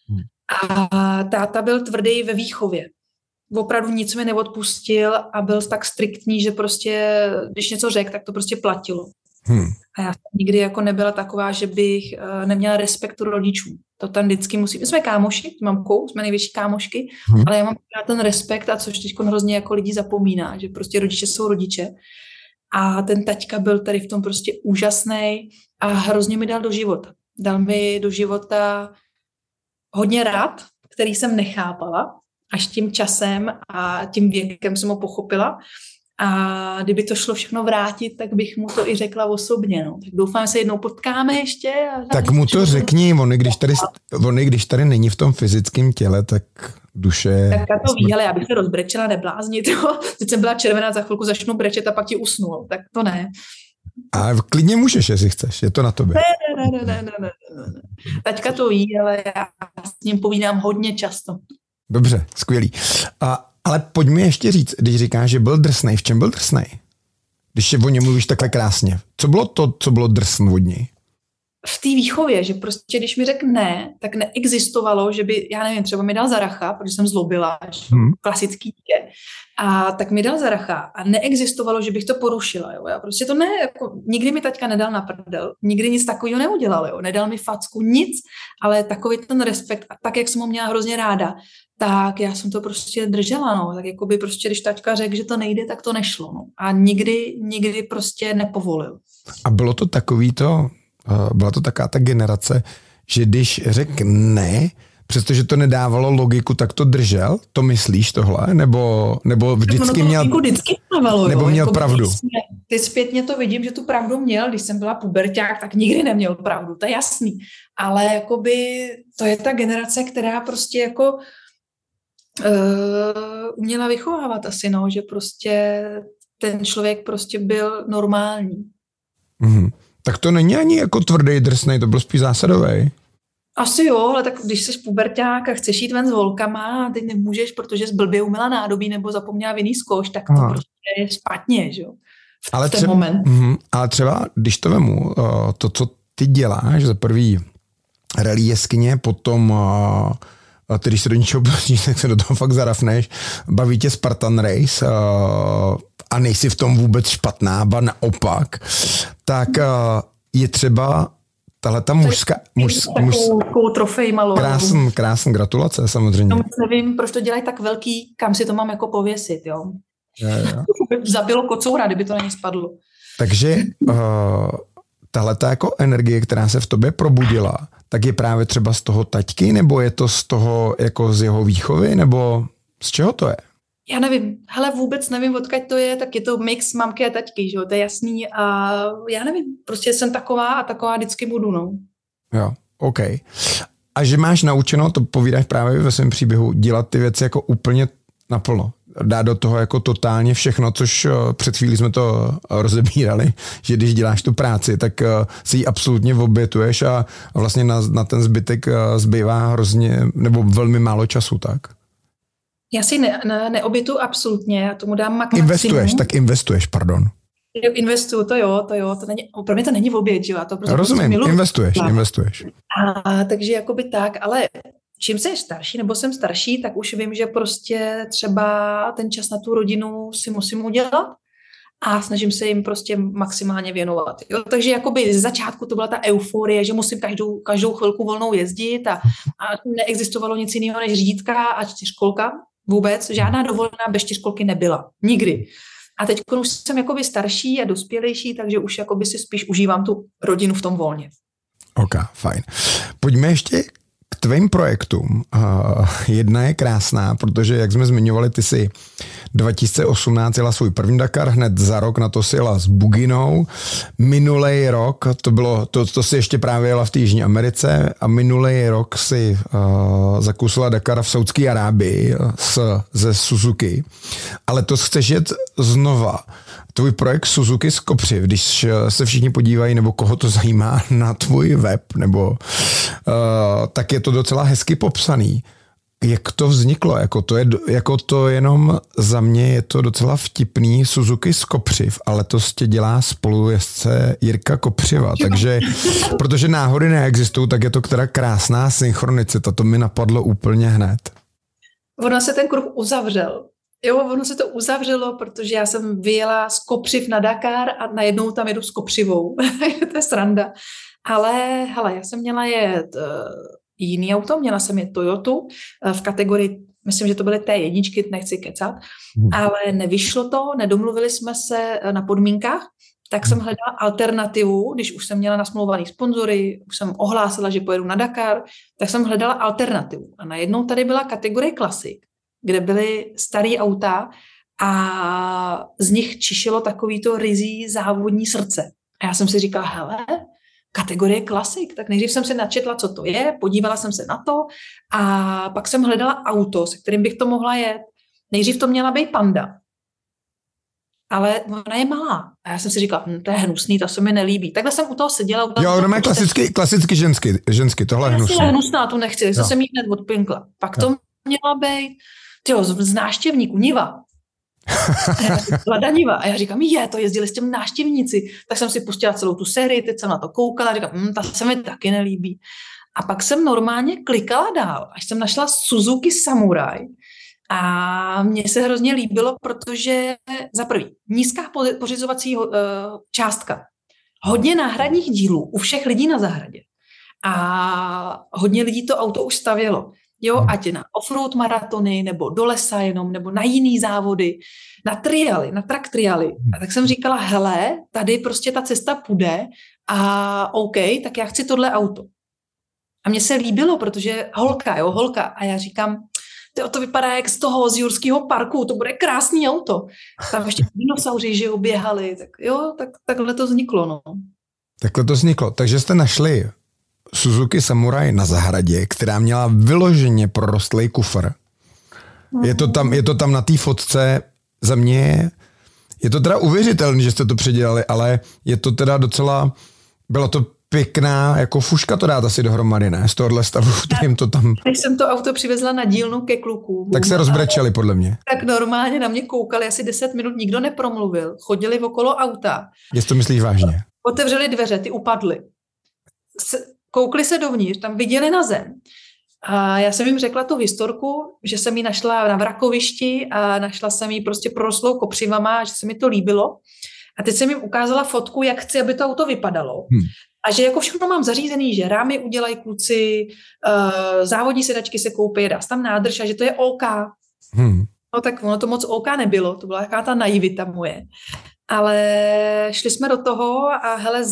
Speaker 3: A táta byl tvrdý ve výchově. Opravdu nic mi neodpustil a byl tak striktní, že prostě, když něco řekl, tak to prostě platilo. A já nikdy jako nebyla taková, že bych neměla respekt u rodičů. To tam vždycky musí. My jsme kámoši, mamkou, jsme největší kámošky, ale já mám ten respekt, a což teď hrozně jako lidi zapomíná, že prostě rodiče jsou rodiče. A ten taťka byl tady v tom prostě úžasný a hrozně mi dal do života. Dal mi do života hodně rád, který jsem nechápala, až tím časem a tím věkem jsem ho pochopila. A kdyby to šlo všechno vrátit, tak bych mu to i řekla osobně. No. Tak doufám, že se jednou potkáme ještě.
Speaker 2: Tak mu to řekni, on když tady není v tom fyzickém těle, tak duše...
Speaker 3: Tak to ví, ale já bych se rozbrečela, nebláznit. Teď jsem byla červená, za chvilku začnu brečet a pak ti usnu. Tak to ne.
Speaker 2: A klidně můžeš, jestli chceš, je to na tobě.
Speaker 3: Ne. Taťka to ví, ale já s ním povídám hodně často.
Speaker 2: Dobře, skvělý. Ale pojď mi ještě říct, když říkáš, že byl drsnej, v čem byl drsnej? Když o něm mluvíš takhle krásně. Co bylo to, co bylo drsn od něj?
Speaker 3: V té výchově, že prostě, když mi řekl ne, tak neexistovalo, že by, já nevím, třeba mi dal zaracha, protože jsem zlobila, klasický dítě, a tak mi dal zaracha a neexistovalo, že bych to porušila, jo. Já prostě to ne, jako, nikdy mi taťka nedal na prdel, nikdy nic takového neudělal, jo. Nedal mi facku, nic, ale takový ten respekt, a tak, jak jsem ho měla hrozně ráda, tak já jsem to prostě držela, no. Tak jako by prostě, když taťka řekl, že to nejde, tak to nešlo, no. A nikdy prostě nepovolil.
Speaker 2: A bylo to byla to taká ta generace, že když řekl ne, přestože to nedávalo logiku, tak to držel? To myslíš tohle? Nebo vždycky měl...
Speaker 3: Vždycky dávalo,
Speaker 2: nebo měl jako pravdu?
Speaker 3: Teď zpětně to vidím, že tu pravdu měl, když jsem byla puberťák, tak nikdy neměl pravdu, to je jasný. Ale jakoby to je ta generace, která prostě jako uměla vychovávat asi, no, že prostě ten člověk prostě byl normální.
Speaker 2: Tak to není ani jako tvrdý, drsnej, to byl spíš zásadový.
Speaker 3: Asi jo, ale tak když jsi puberťák a chceš jít ven s holkama a teď nemůžeš, protože jsi blbě umyla nádobí nebo zapomněla vinný zkoš, tak to prostě je špatně, že jo? V ten moment.
Speaker 2: Ale třeba, když to vemu, to, co ty děláš, za prvý rally jeskyně, potom ty, když se do něčeho pustíš, tak se do toho fakt zarafneš, baví tě Spartan Race a nejsi v tom vůbec špatná, ba naopak, tak je třeba tahleta
Speaker 3: takovou trofej malou.
Speaker 2: Krásný, gratulace samozřejmě.
Speaker 3: Nevím, proč to dělají tak velký, kam si to mám jako pověsit, jo. Zabilo kocoura, kdyby to na ní spadlo.
Speaker 2: Takže tahleta jako energie, která se v tobě probudila, tak je právě třeba z toho taťky, nebo je to z toho jako z jeho výchovy, nebo z čeho to je?
Speaker 3: Já nevím, hele, vůbec nevím, odkud to je, tak je to mix mamky a taťky, že jo, to je jasný a já nevím, prostě jsem taková a taková vždycky budu, no.
Speaker 2: Jo, OK. A že máš naučeno, to povídáš právě ve svém příběhu, dělat ty věci jako úplně naplno. Dát do toho jako totálně všechno, což před chvílí jsme to rozebírali, že když děláš tu práci, tak si ji absolutně obětuješ a vlastně na ten zbytek zbývá hrozně, nebo velmi málo času, tak?
Speaker 3: Já si neobětuju absolutně, já tomu dám maximum.
Speaker 2: Investuješ, pardon.
Speaker 3: Investuju, to jo, to není, pro mě to není v oběd, jo, já to prostě
Speaker 2: rozumím, investuješ.
Speaker 3: A takže jakoby tak, ale čím jsi starší, nebo jsem starší, tak už vím, že prostě třeba ten čas na tu rodinu si musím udělat a snažím se jim prostě maximálně věnovat. Jo? Takže jakoby z začátku to byla ta euforie, že musím každou chvilku volnou jezdit a neexistovalo nic jiného než řídka a čtyřkolka. Vůbec žádná dovolená bez čtyřkolky nebyla. Nikdy. A teď už jsem jakoby starší a dospělejší, takže už jakoby si spíš užívám tu rodinu v tom volně.
Speaker 2: OK, fajn. Pojďme ještě k tvým projektům. Jedna je krásná, protože jak jsme zmiňovali, ty si 2018 jela svůj první Dakar, hned za rok na to si jela s Buginou. Minulej rok, to si ještě právě jela v té Jižní Americe a minulej rok si zakusila Dakar v Saudské Arábii ze Suzuki. Ale to chceš jet znova. Tvůj projekt Suzuki z Kopřiv, když se všichni podívají, nebo koho to zajímá na tvůj web, nebo tak je to docela hezky popsaný. Jak to vzniklo? Jako to jenom za mě je to docela vtipný Suzuki z Kopřiv, ale to tě dělá spolujezdce Jirka Kopřiva, takže protože náhody neexistují, tak je to která krásná synchronicita, to mi napadlo úplně hned.
Speaker 3: Ono se ten kruh uzavřel. Jo, ono se to uzavřelo, protože já jsem vyjela z Kopřiv na Dakar a najednou tam jedu s Kopřivou. To je sranda. Ale hele, já jsem měla jet jiný auto, měla jsem jet Toyotu v kategorii, myslím, že to byly T1, nechci kecat, ale nevyšlo to, nedomluvili jsme se na podmínkách, tak jsem hledala alternativu, když už jsem měla nasmlouvaný sponzory, už jsem ohlásila, že pojedu na Dakar, tak jsem hledala alternativu. A najednou tady byla kategorie Classic, kde byly starý auta a z nich čišilo takovýto ryzí závodní srdce. A já jsem si říkala, hele, kategorie klasik, tak nejdřív jsem si načetla, co to je, podívala jsem se na to a pak jsem hledala auto, se kterým bych to mohla jet. Nejdřív to měla být Panda, ale ona je malá. A já jsem si říkala, to je hnusný, to se mi nelíbí. Takhle jsem u toho seděla.
Speaker 2: Jo, ona je klasicky ženský, tohle je hnusný.
Speaker 3: Já hnusná, tu nechci, tak jsem jí hned odpinkla. Pak to měla být, z návštěvníků, Niva. Lada Niva. A já říkám, to jezdili s těmi návštěvníci. Tak jsem si pustila celou tu sérii, teď jsem na to koukala a říkám, ta se mi taky nelíbí. A pak jsem normálně klikala dál, až jsem našla Suzuki Samurai. A mně se hrozně líbilo, protože za prvý, nízká pořizovací částka, hodně náhradních dílů u všech lidí na zahradě. A hodně lidí to auto už stavělo. Jo, ať na offroad maratony, nebo do lesa jenom, nebo na jiný závody, na triály, na track triály. A tak jsem říkala, hele, tady prostě ta cesta půjde a OK, tak já chci tohle auto. A mně se líbilo, protože holka. A já říkám, to vypadá jak z Jurského parku, to bude krásný auto. Tam ještě dinosauři, že běhali, tak takhle to vzniklo, no.
Speaker 2: Takhle to vzniklo, takže jste našli Suzuki Samurai na zahradě, která měla vyloženě prorostlý kufr. Je to tam na té fotce, za mě je to teda uvěřitelné, že jste to předělali, ale je to teda docela, bylo to pěkná, jako fuška to dát asi dohromady, ne? Z tohohle stavu, kterým to tam...
Speaker 3: Když jsem to auto přivezla na dílnu ke klukům.
Speaker 2: Tak se rozbrečeli, podle mě.
Speaker 3: Tak normálně na mě koukali, asi 10 minut nikdo nepromluvil. Chodili okolo auta.
Speaker 2: Jestli to myslíš vážně?
Speaker 3: Otevřeli dveře, ty upadly. Koukli se dovnitř, tam viděli na zem. A já jsem jim řekla tu historku, že jsem ji našla na vrakovišti a našla jsem ji prostě prorostlou kopřivama, že se mi to líbilo. A teď jsem jim ukázala fotku, jak chci, aby to auto vypadalo. A že jako všechno mám zařízený, že rámy udělají kluci, závodní sedačky se koupí, dá se tam nádrž a že to je OK. No tak ono to moc OK nebylo, to byla jaká ta naivita moje. Ale šli jsme do toho a hele,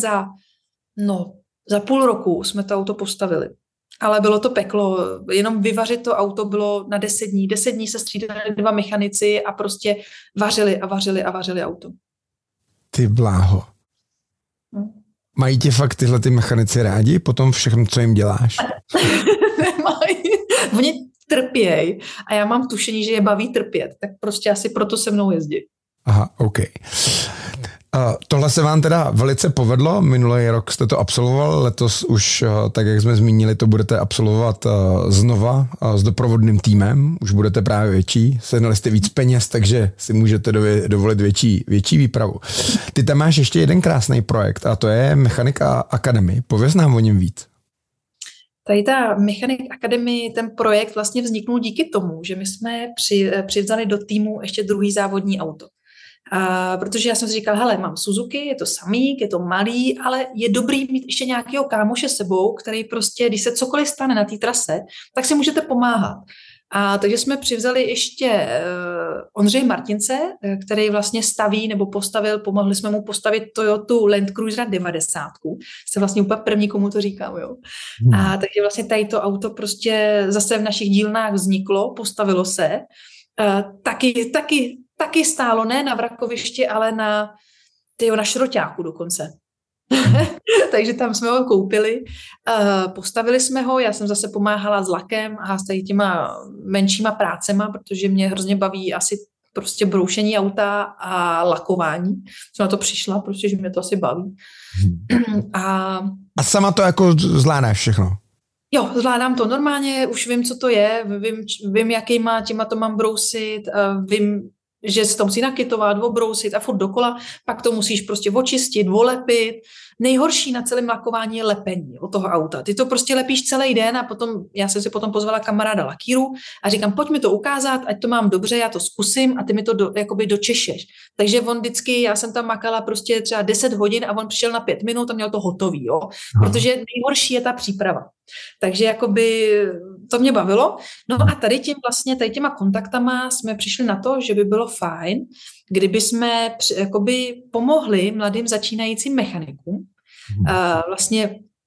Speaker 3: za půl roku jsme to auto postavili. Ale bylo to peklo, jenom vyvařit to auto bylo na 10 dní. 10 dní se střídali 2 mechanici a prostě vařili auto.
Speaker 2: Ty bláho. Mají tě fakt tyhle ty mechanici rádi po tom všechno, co jim děláš?
Speaker 3: Nemají. Oni trpějí a já mám tušení, že je baví trpět, tak prostě asi proto se mnou jezdí.
Speaker 2: Aha, OK. Tohle se vám teda velice povedlo, minulý rok jste to absolvoval, letos už, tak jak jsme zmínili, to budete absolvovat znova s doprovodným týmem, už budete právě větší, sehnali jste víc peněz, takže si můžete dovolit větší výpravu. Ty tam máš ještě jeden krásný projekt a to je Mechanic Academy, pověz nám o něm víc.
Speaker 3: Tady ta Mechanic Academy, ten projekt vlastně vzniknul díky tomu, že my jsme přivzali do týmu ještě druhý závodní auto. Protože já jsem si říkal, hele, mám Suzuki, je to samík, je to malý, ale je dobrý mít ještě nějakého kámoše sebou, který prostě, když se cokoliv stane na té trase, tak si můžete pomáhat. A takže jsme přivzali ještě Ondřeje Martince, který vlastně staví nebo pomohli jsme mu postavit Toyotu Land Cruiser 90. Jste vlastně úplně první, komu to říkám, jo. A takže vlastně tady to auto prostě zase v našich dílnách vzniklo, postavilo se. Taky stálo, ne na vrakovišti, ale na šroťáku dokonce. Takže tam jsme ho koupili, postavili jsme ho, já jsem zase pomáhala s lakem a s těma menšíma prácema, protože mě hrozně baví asi prostě broušení auta a lakování. Jsem na to přišla, protože mě to asi baví. A
Speaker 2: sama to jako zvládáš všechno?
Speaker 3: Jo, zvládám to normálně, už vím, co to je, vím jakýma těma to mám brousit, vím, že se to musí nakitovat, obrousit a furt dokola, pak to musíš prostě očistit, olepit. Nejhorší na celém lakování je lepení od toho auta. Ty to prostě lepíš celý den a potom, já jsem si potom pozvala kamaráda lakíru a říkám, pojď mi to ukázat, ať to mám dobře, já to zkusím a ty mi to jakoby dočešeš. Takže on vždycky, já jsem tam makala prostě třeba 10 hodin a on přišel na 5 minut a měl to hotový, jo. Protože nejhorší je ta příprava. Takže jakoby to mě bavilo. No a tady těma kontaktama jsme přišli na to, že by bylo fajn, kdyby jsme jakoby pomohli mladým začínajícím mechanikům vlastně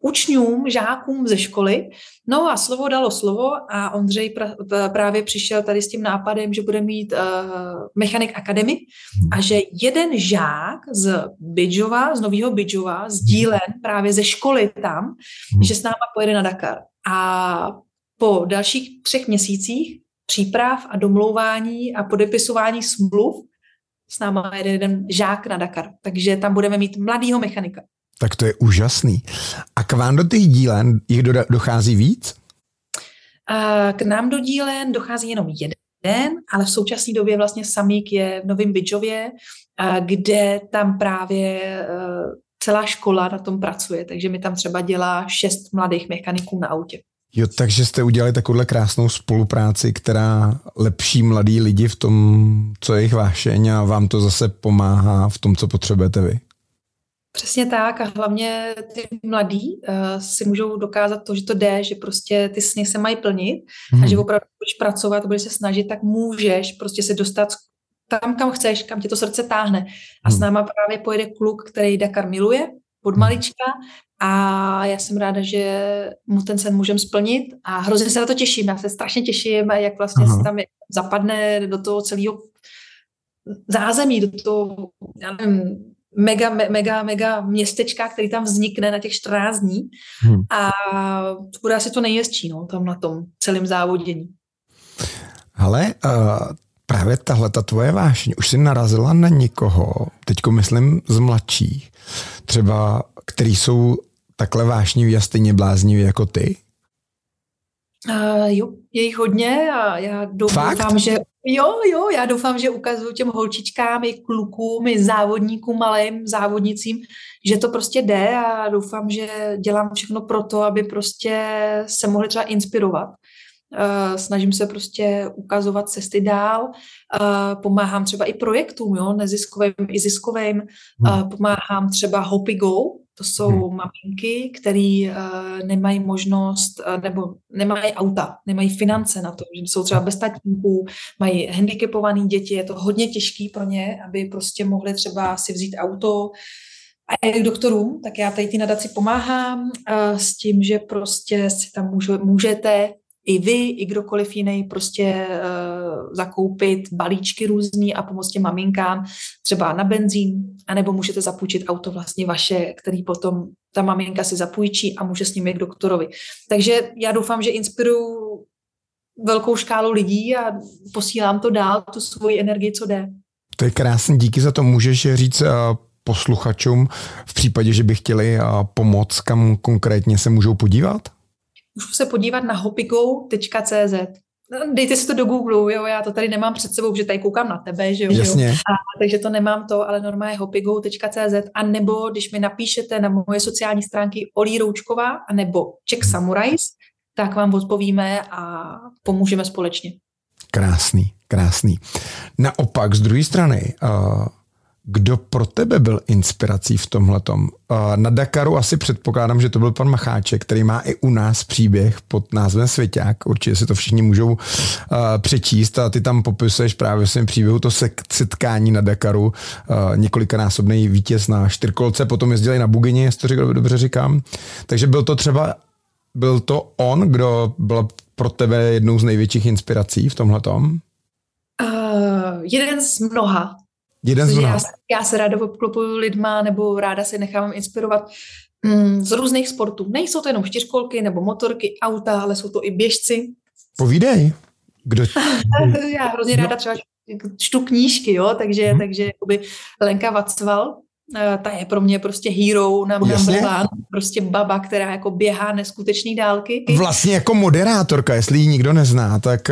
Speaker 3: učňům, žákům ze školy. No a slovo dalo slovo a Ondřej právě přišel tady s tím nápadem, že bude mít Mechanic Academy a že jeden žák z Bydžova, z Nového Bydžova, z dílen právě ze školy tam, že s náma pojede na Dakar. A po dalších 3 měsících příprav a domlouvání a podepisování smluv s náma jede jeden žák na Dakar. Takže tam budeme mít mladýho mechanika.
Speaker 2: Tak to je úžasný. A k vám do těch dílen jich dochází víc?
Speaker 3: K nám do dílen dochází jenom jeden, ale v současné době vlastně Samík je v Novém Bydžově, kde tam právě celá škola na tom pracuje, takže mi tam třeba dělá 6 mladých mechaniků na autě.
Speaker 2: Jo, takže jste udělali takovouhle krásnou spolupráci, která lepší mladý lidi v tom, co je jejich vášeň a vám to zase pomáhá v tom, co potřebujete vy.
Speaker 3: Přesně tak a hlavně ty mladí si můžou dokázat to, že to jde, že prostě ty sny se mají plnit a že opravdu budeš pracovat, budeš se snažit, tak můžeš prostě se dostat tam, kam chceš, kam tě to srdce táhne. A s náma právě pojede kluk, který Dakar miluje, od malička a já jsem ráda, že mu ten sen můžem splnit a hrozně se na to těším. Já se strašně těším, jak vlastně se tam zapadne do toho celého zázemí, do toho, já nevím, mega městečka, který tam vznikne na těch 14 dní a to bude asi to nejhezčí, no, tam na tom celém závodění.
Speaker 2: Ale právě tahleta tvoje vášeň, už jsi narazila na někoho, teďko myslím z mladších, třeba, který jsou takhle vášniví a stejně blázniví jako ty?
Speaker 3: Jo, je jich hodně a já doufám, že já doufám, že ukazuju těm holčičkám, i klukům, i závodníkům, malým závodnicím, že to prostě jde a doufám, že dělám všechno pro to, aby prostě se mohli třeba inspirovat. Snažím se prostě ukazovat cesty dál, pomáhám třeba i projektům, jo, neziskovým i ziskovým, pomáhám třeba Hopi Go, to jsou maminky, které nemají možnost, nebo nemají auta, nemají finance na to, že jsou třeba bez tatínků, mají handicapované děti, je to hodně těžký pro ně, aby prostě mohli třeba si vzít auto a jít k doktorům, tak já tady ty nadaci pomáhám s tím, že prostě si tam můžete i vy, i kdokoliv jiný prostě zakoupit balíčky různý a pomoct těm maminkám třeba na benzín, anebo můžete zapůjčit auto vlastně vaše, který potom ta maminka si zapůjčí a může s ním jít k doktorovi. Takže já doufám, že inspiruju velkou škálu lidí a posílám to dál, tu svoji energii, co jde.
Speaker 2: To je krásný, díky za to. Můžeš říct posluchačům v případě, že by chtěli pomoct, kam konkrétně se můžou podívat?
Speaker 3: Můžu se podívat na hopigo.cz. Dejte si to do Google, jo, já to tady nemám před sebou, protože tady koukám na tebe, že jo.
Speaker 2: Jasně.
Speaker 3: Takže to nemám to, ale normálně hopigo.cz a nebo když mi napíšete na moje sociální stránky Olí Roučková a nebo Czech Samurais, tak vám odpovíme a pomůžeme společně.
Speaker 2: Krásný. Naopak, z druhé strany, kdo pro tebe byl inspirací v tomhletom? Na Dakaru asi předpokládám, že to byl pan Macháček, který má i u nás příběh pod názvem Svěťák. Určitě si to všichni můžou přečíst a ty tam popisuješ právě v svém příběhu to setkání na Dakaru. Několikanásobný vítěz na 4kolce, potom jezdili na Bugině, jestli to dobře říkám. Takže byl to on, kdo byl pro tebe jednou z největších inspirací v tomhletom?
Speaker 3: Jeden z mnoha. Já se ráda obklopuju lidma nebo ráda se nechávám inspirovat z různých sportů. Nejsou to jenom 4kolky nebo motorky, auta, ale jsou to i běžci.
Speaker 2: Povídej. Kdo?
Speaker 3: Já hrozně ráda třeba čtu knížky, jo, takže jakoby Lenka Vacval, ta je pro mě prostě hero na plán, prostě baba, která jako běhá neskutečný dálky.
Speaker 2: Vlastně jako moderátorka, jestli ji nikdo nezná, tak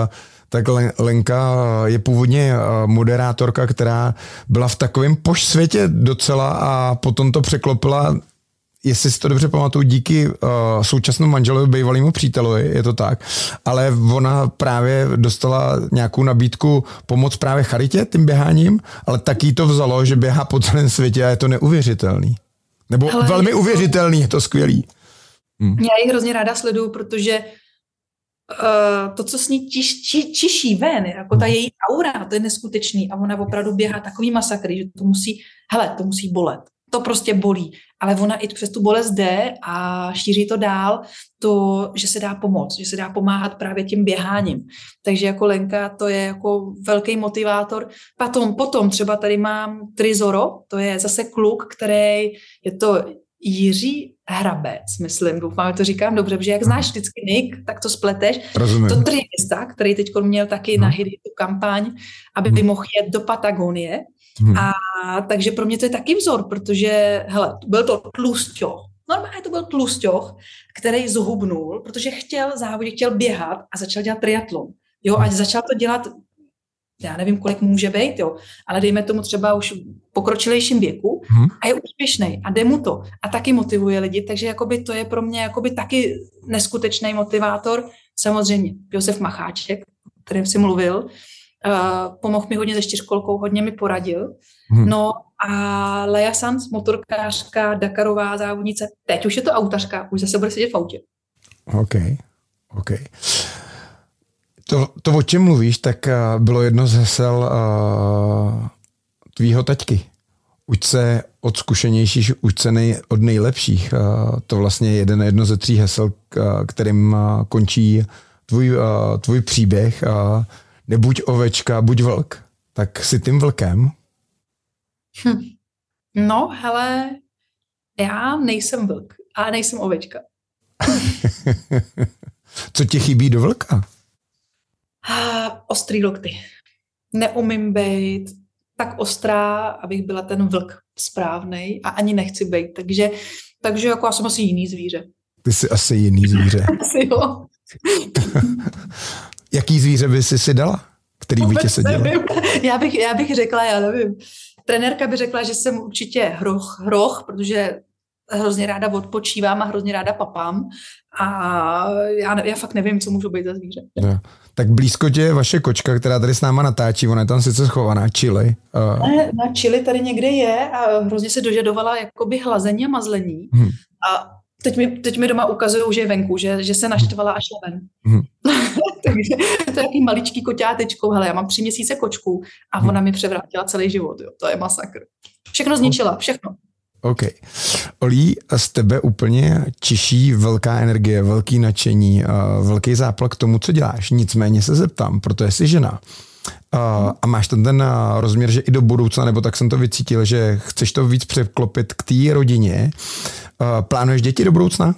Speaker 2: Lenka je původně moderátorka, která byla v takovém světě docela a potom to překlopila, jestli si to dobře pamatuju, díky současnému manželovi, bývalému přítelovi, je to tak, ale ona právě dostala nějakou nabídku pomoct právě charitě tím běháním, ale taky to vzalo, že běhá po celém světě a je to neuvěřitelný. Nebo velmi uvěřitelný, je to skvělý.
Speaker 3: Já ji hrozně ráda sleduju, protože to, co s ní čiší ven, jako ta její aura, to je neskutečný a ona opravdu běhá takový masakry, že to musí bolet. to prostě bolí. Ale ona i přes tu bolest jde a šíří to dál, to, že se dá pomoct, že se dá pomáhat právě tím běháním. Takže jako Lenka to je jako velký motivátor. Potom třeba tady mám Trizoro, to je zase kluk, který je to Jiří Hrabec, myslím, doufám, že to říkám dobře, protože jak znáš vždycky Nick, tak to spleteš.
Speaker 2: Rozumím.
Speaker 3: To trialista, který teď měl taky na Hydy tu kampaň, aby mohl jet do Patagonie. A takže pro mě to je taky vzor, protože hele, byl to tlusťoch. Normálně to byl tlusťoch, který zhubnul, protože chtěl závodit, chtěl běhat a začal dělat triatlon. Jo, a začal to dělat, já nevím, kolik může být, jo, ale dejme tomu třeba už v pokročilejším věku a je úspěšný a jde mu to a taky motivuje lidi, takže jakoby to je pro mě jakoby taky neskutečný motivátor. Samozřejmě Josef Macháček, o kterém jsi mluvil, pomohl mi hodně se čtyřkolkou, hodně mi poradil. No a Leia Sanz, motorkářka, Dakarová závodnice, teď už je to autařka, už zase bude sedět v autě.
Speaker 2: OK. To, o čem mluvíš, tak bylo jedno z hesel tvýho taťky. Uč se od zkušenějších, uč se od nejlepších. To vlastně je jedno ze 3 hesel, kterým končí tvůj příběh. Nebuď ovečka, buď vlk. Tak jsi tím vlkem?
Speaker 3: No, hele, já nejsem vlk, ale nejsem ovečka.
Speaker 2: Co ti chybí do vlka?
Speaker 3: Ostrý lokty. Neumím být tak ostrá, abych byla ten vlk správnej a ani nechci být. Takže jako já jsem asi jiný zvíře.
Speaker 2: Ty jsi asi jiný zvíře.
Speaker 3: Asi jo.
Speaker 2: Jaký zvíře by si dala? Který by tě seděl?
Speaker 3: Já bych řekla, já nevím. Trenérka by řekla, že jsem určitě hroch, protože hrozně ráda odpočívám a hrozně ráda papám. A já fakt nevím, co můžu být za zvíře.
Speaker 2: No. Tak blízko tě je vaše kočka, která tady s náma natáčí, ona je tam sice schovaná, Chili.
Speaker 3: Na Chili tady někde je a hrozně se dožadovala jakoby hlazení a mazlení. A teď mi doma ukazují, že je venku, že se naštvala a šla ven. Takže to je takový maličký koťátečko. Hele, já mám 3 měsíce kočku a ona mi převrátila celý život. Jo. To je masakr. Všechno zničila, všechno.
Speaker 2: OK. Olí, z tebe úplně čiší velká energie, velký nadšení, velký zápal k tomu, co děláš. Nicméně se zeptám, protože jsi žena. A máš ten rozměr, že i do budoucna, nebo tak jsem to vycítil, že chceš to víc překlopit k té rodině. Plánuješ děti do budoucna?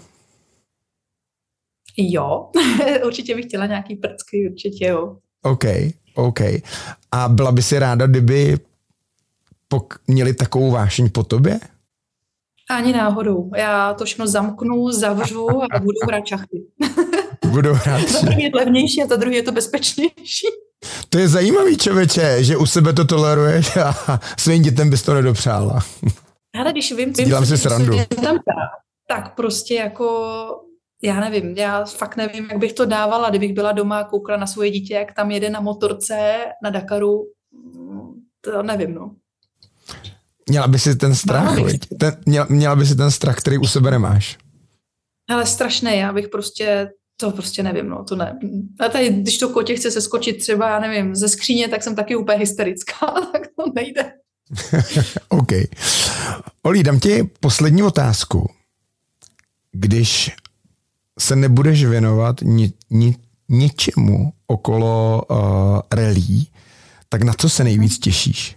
Speaker 3: Jo, určitě bych chtěla nějaký prcky, určitě jo.
Speaker 2: OK. A byla by si ráda, kdyby měli takovou vášeň po tobě?
Speaker 3: Ani náhodou. Já to všechno zamknu, zavřu a budu hrát šachty.
Speaker 2: Budou hrát.
Speaker 3: To druhý je levnější a to druhý je to bezpečnější.
Speaker 2: To je zajímavý, člověče, že u sebe to toleruješ a svým dětem bys to nedopřála.
Speaker 3: Ale když vím,
Speaker 2: dělám si srandu.
Speaker 3: Tak prostě jako, já nevím, já fakt nevím, jak bych to dávala, kdybych byla doma a koukala na svoje dítě, jak tam jede na motorce, na Dakaru, to nevím, no.
Speaker 2: Měla by si ten strach, měla by si ten strach, který u sebe nemáš.
Speaker 3: Ale strašné, já bych to prostě nevím, no, to ne. A tady, když to kotě chce seskočit třeba, já nevím, ze skříně, tak jsem taky úplně hysterická, tak to nejde.
Speaker 2: OK. Olí, dám ti poslední otázku. Když se nebudeš věnovat ničemu okolo rally, tak na co se nejvíc těšíš?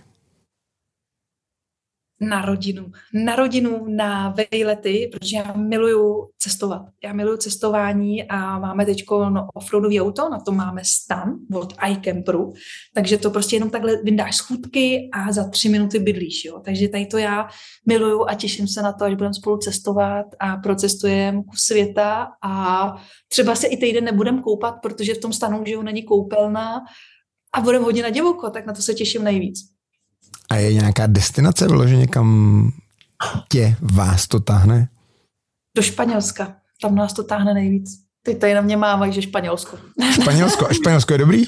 Speaker 3: Na rodinu, na vejlety, protože já miluju cestovat. Já miluju cestování a máme teďko offroadový auto, na to máme stan od iCamperu, takže to prostě jenom takhle vyndáš schůdky a za 3 minuty bydlíš, jo. Takže tady to já miluju a těším se na to, až budeme spolu cestovat a procestujeme kus světa a třeba se i týden nebudeme koupat, protože v tom stanu, že jo, není koupelna a budeme hodně na divoko, tak na to se těším nejvíc.
Speaker 2: A je nějaká destinace vyloženě, kam vás to táhne?
Speaker 3: Do Španělska. Tam nás to táhne nejvíc. Ty tady na mě mávají, že Španělsko.
Speaker 2: Španělsko je dobrý?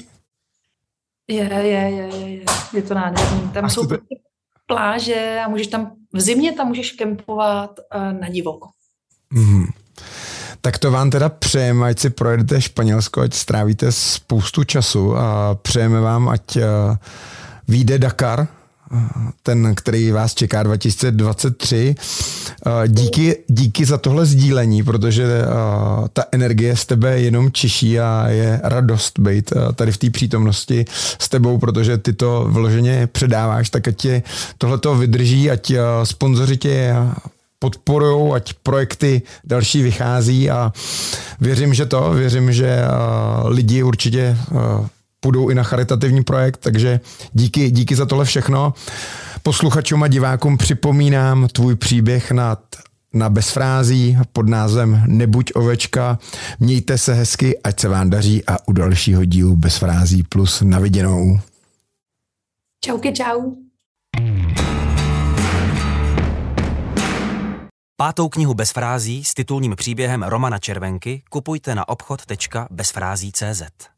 Speaker 3: Je to nádherný. Tam jsou pláže a můžeš tam v zimě tam můžeš kempovat na divoko.
Speaker 2: Tak to vám teda přejeme, ať si projedete Španělsko, ať strávíte spoustu času a přejeme vám, ať vyjde Dakar ten, který vás čeká 2023. Díky za tohle sdílení, protože ta energie z tebe jenom čiší a je radost být tady v té přítomnosti s tebou, protože ty to vloženě předáváš, tak ať tě tohleto vydrží, ať sponzoři tě podporujou, ať projekty další vychází a věřím, že lidi určitě půjdou i na charitativní projekt, takže díky za tohle všechno. Posluchačům a divákům připomínám tvůj příběh na Bezfrází pod názvem Nebuď ovečka. Mějte se hezky, ať se vám daří a u dalšího dílu Bezfrází plus na viděnou.
Speaker 3: Čau.
Speaker 1: 5. knihu Bezfrází s titulním příběhem Romana Červenky kupujte na obchod.bezfrází.cz.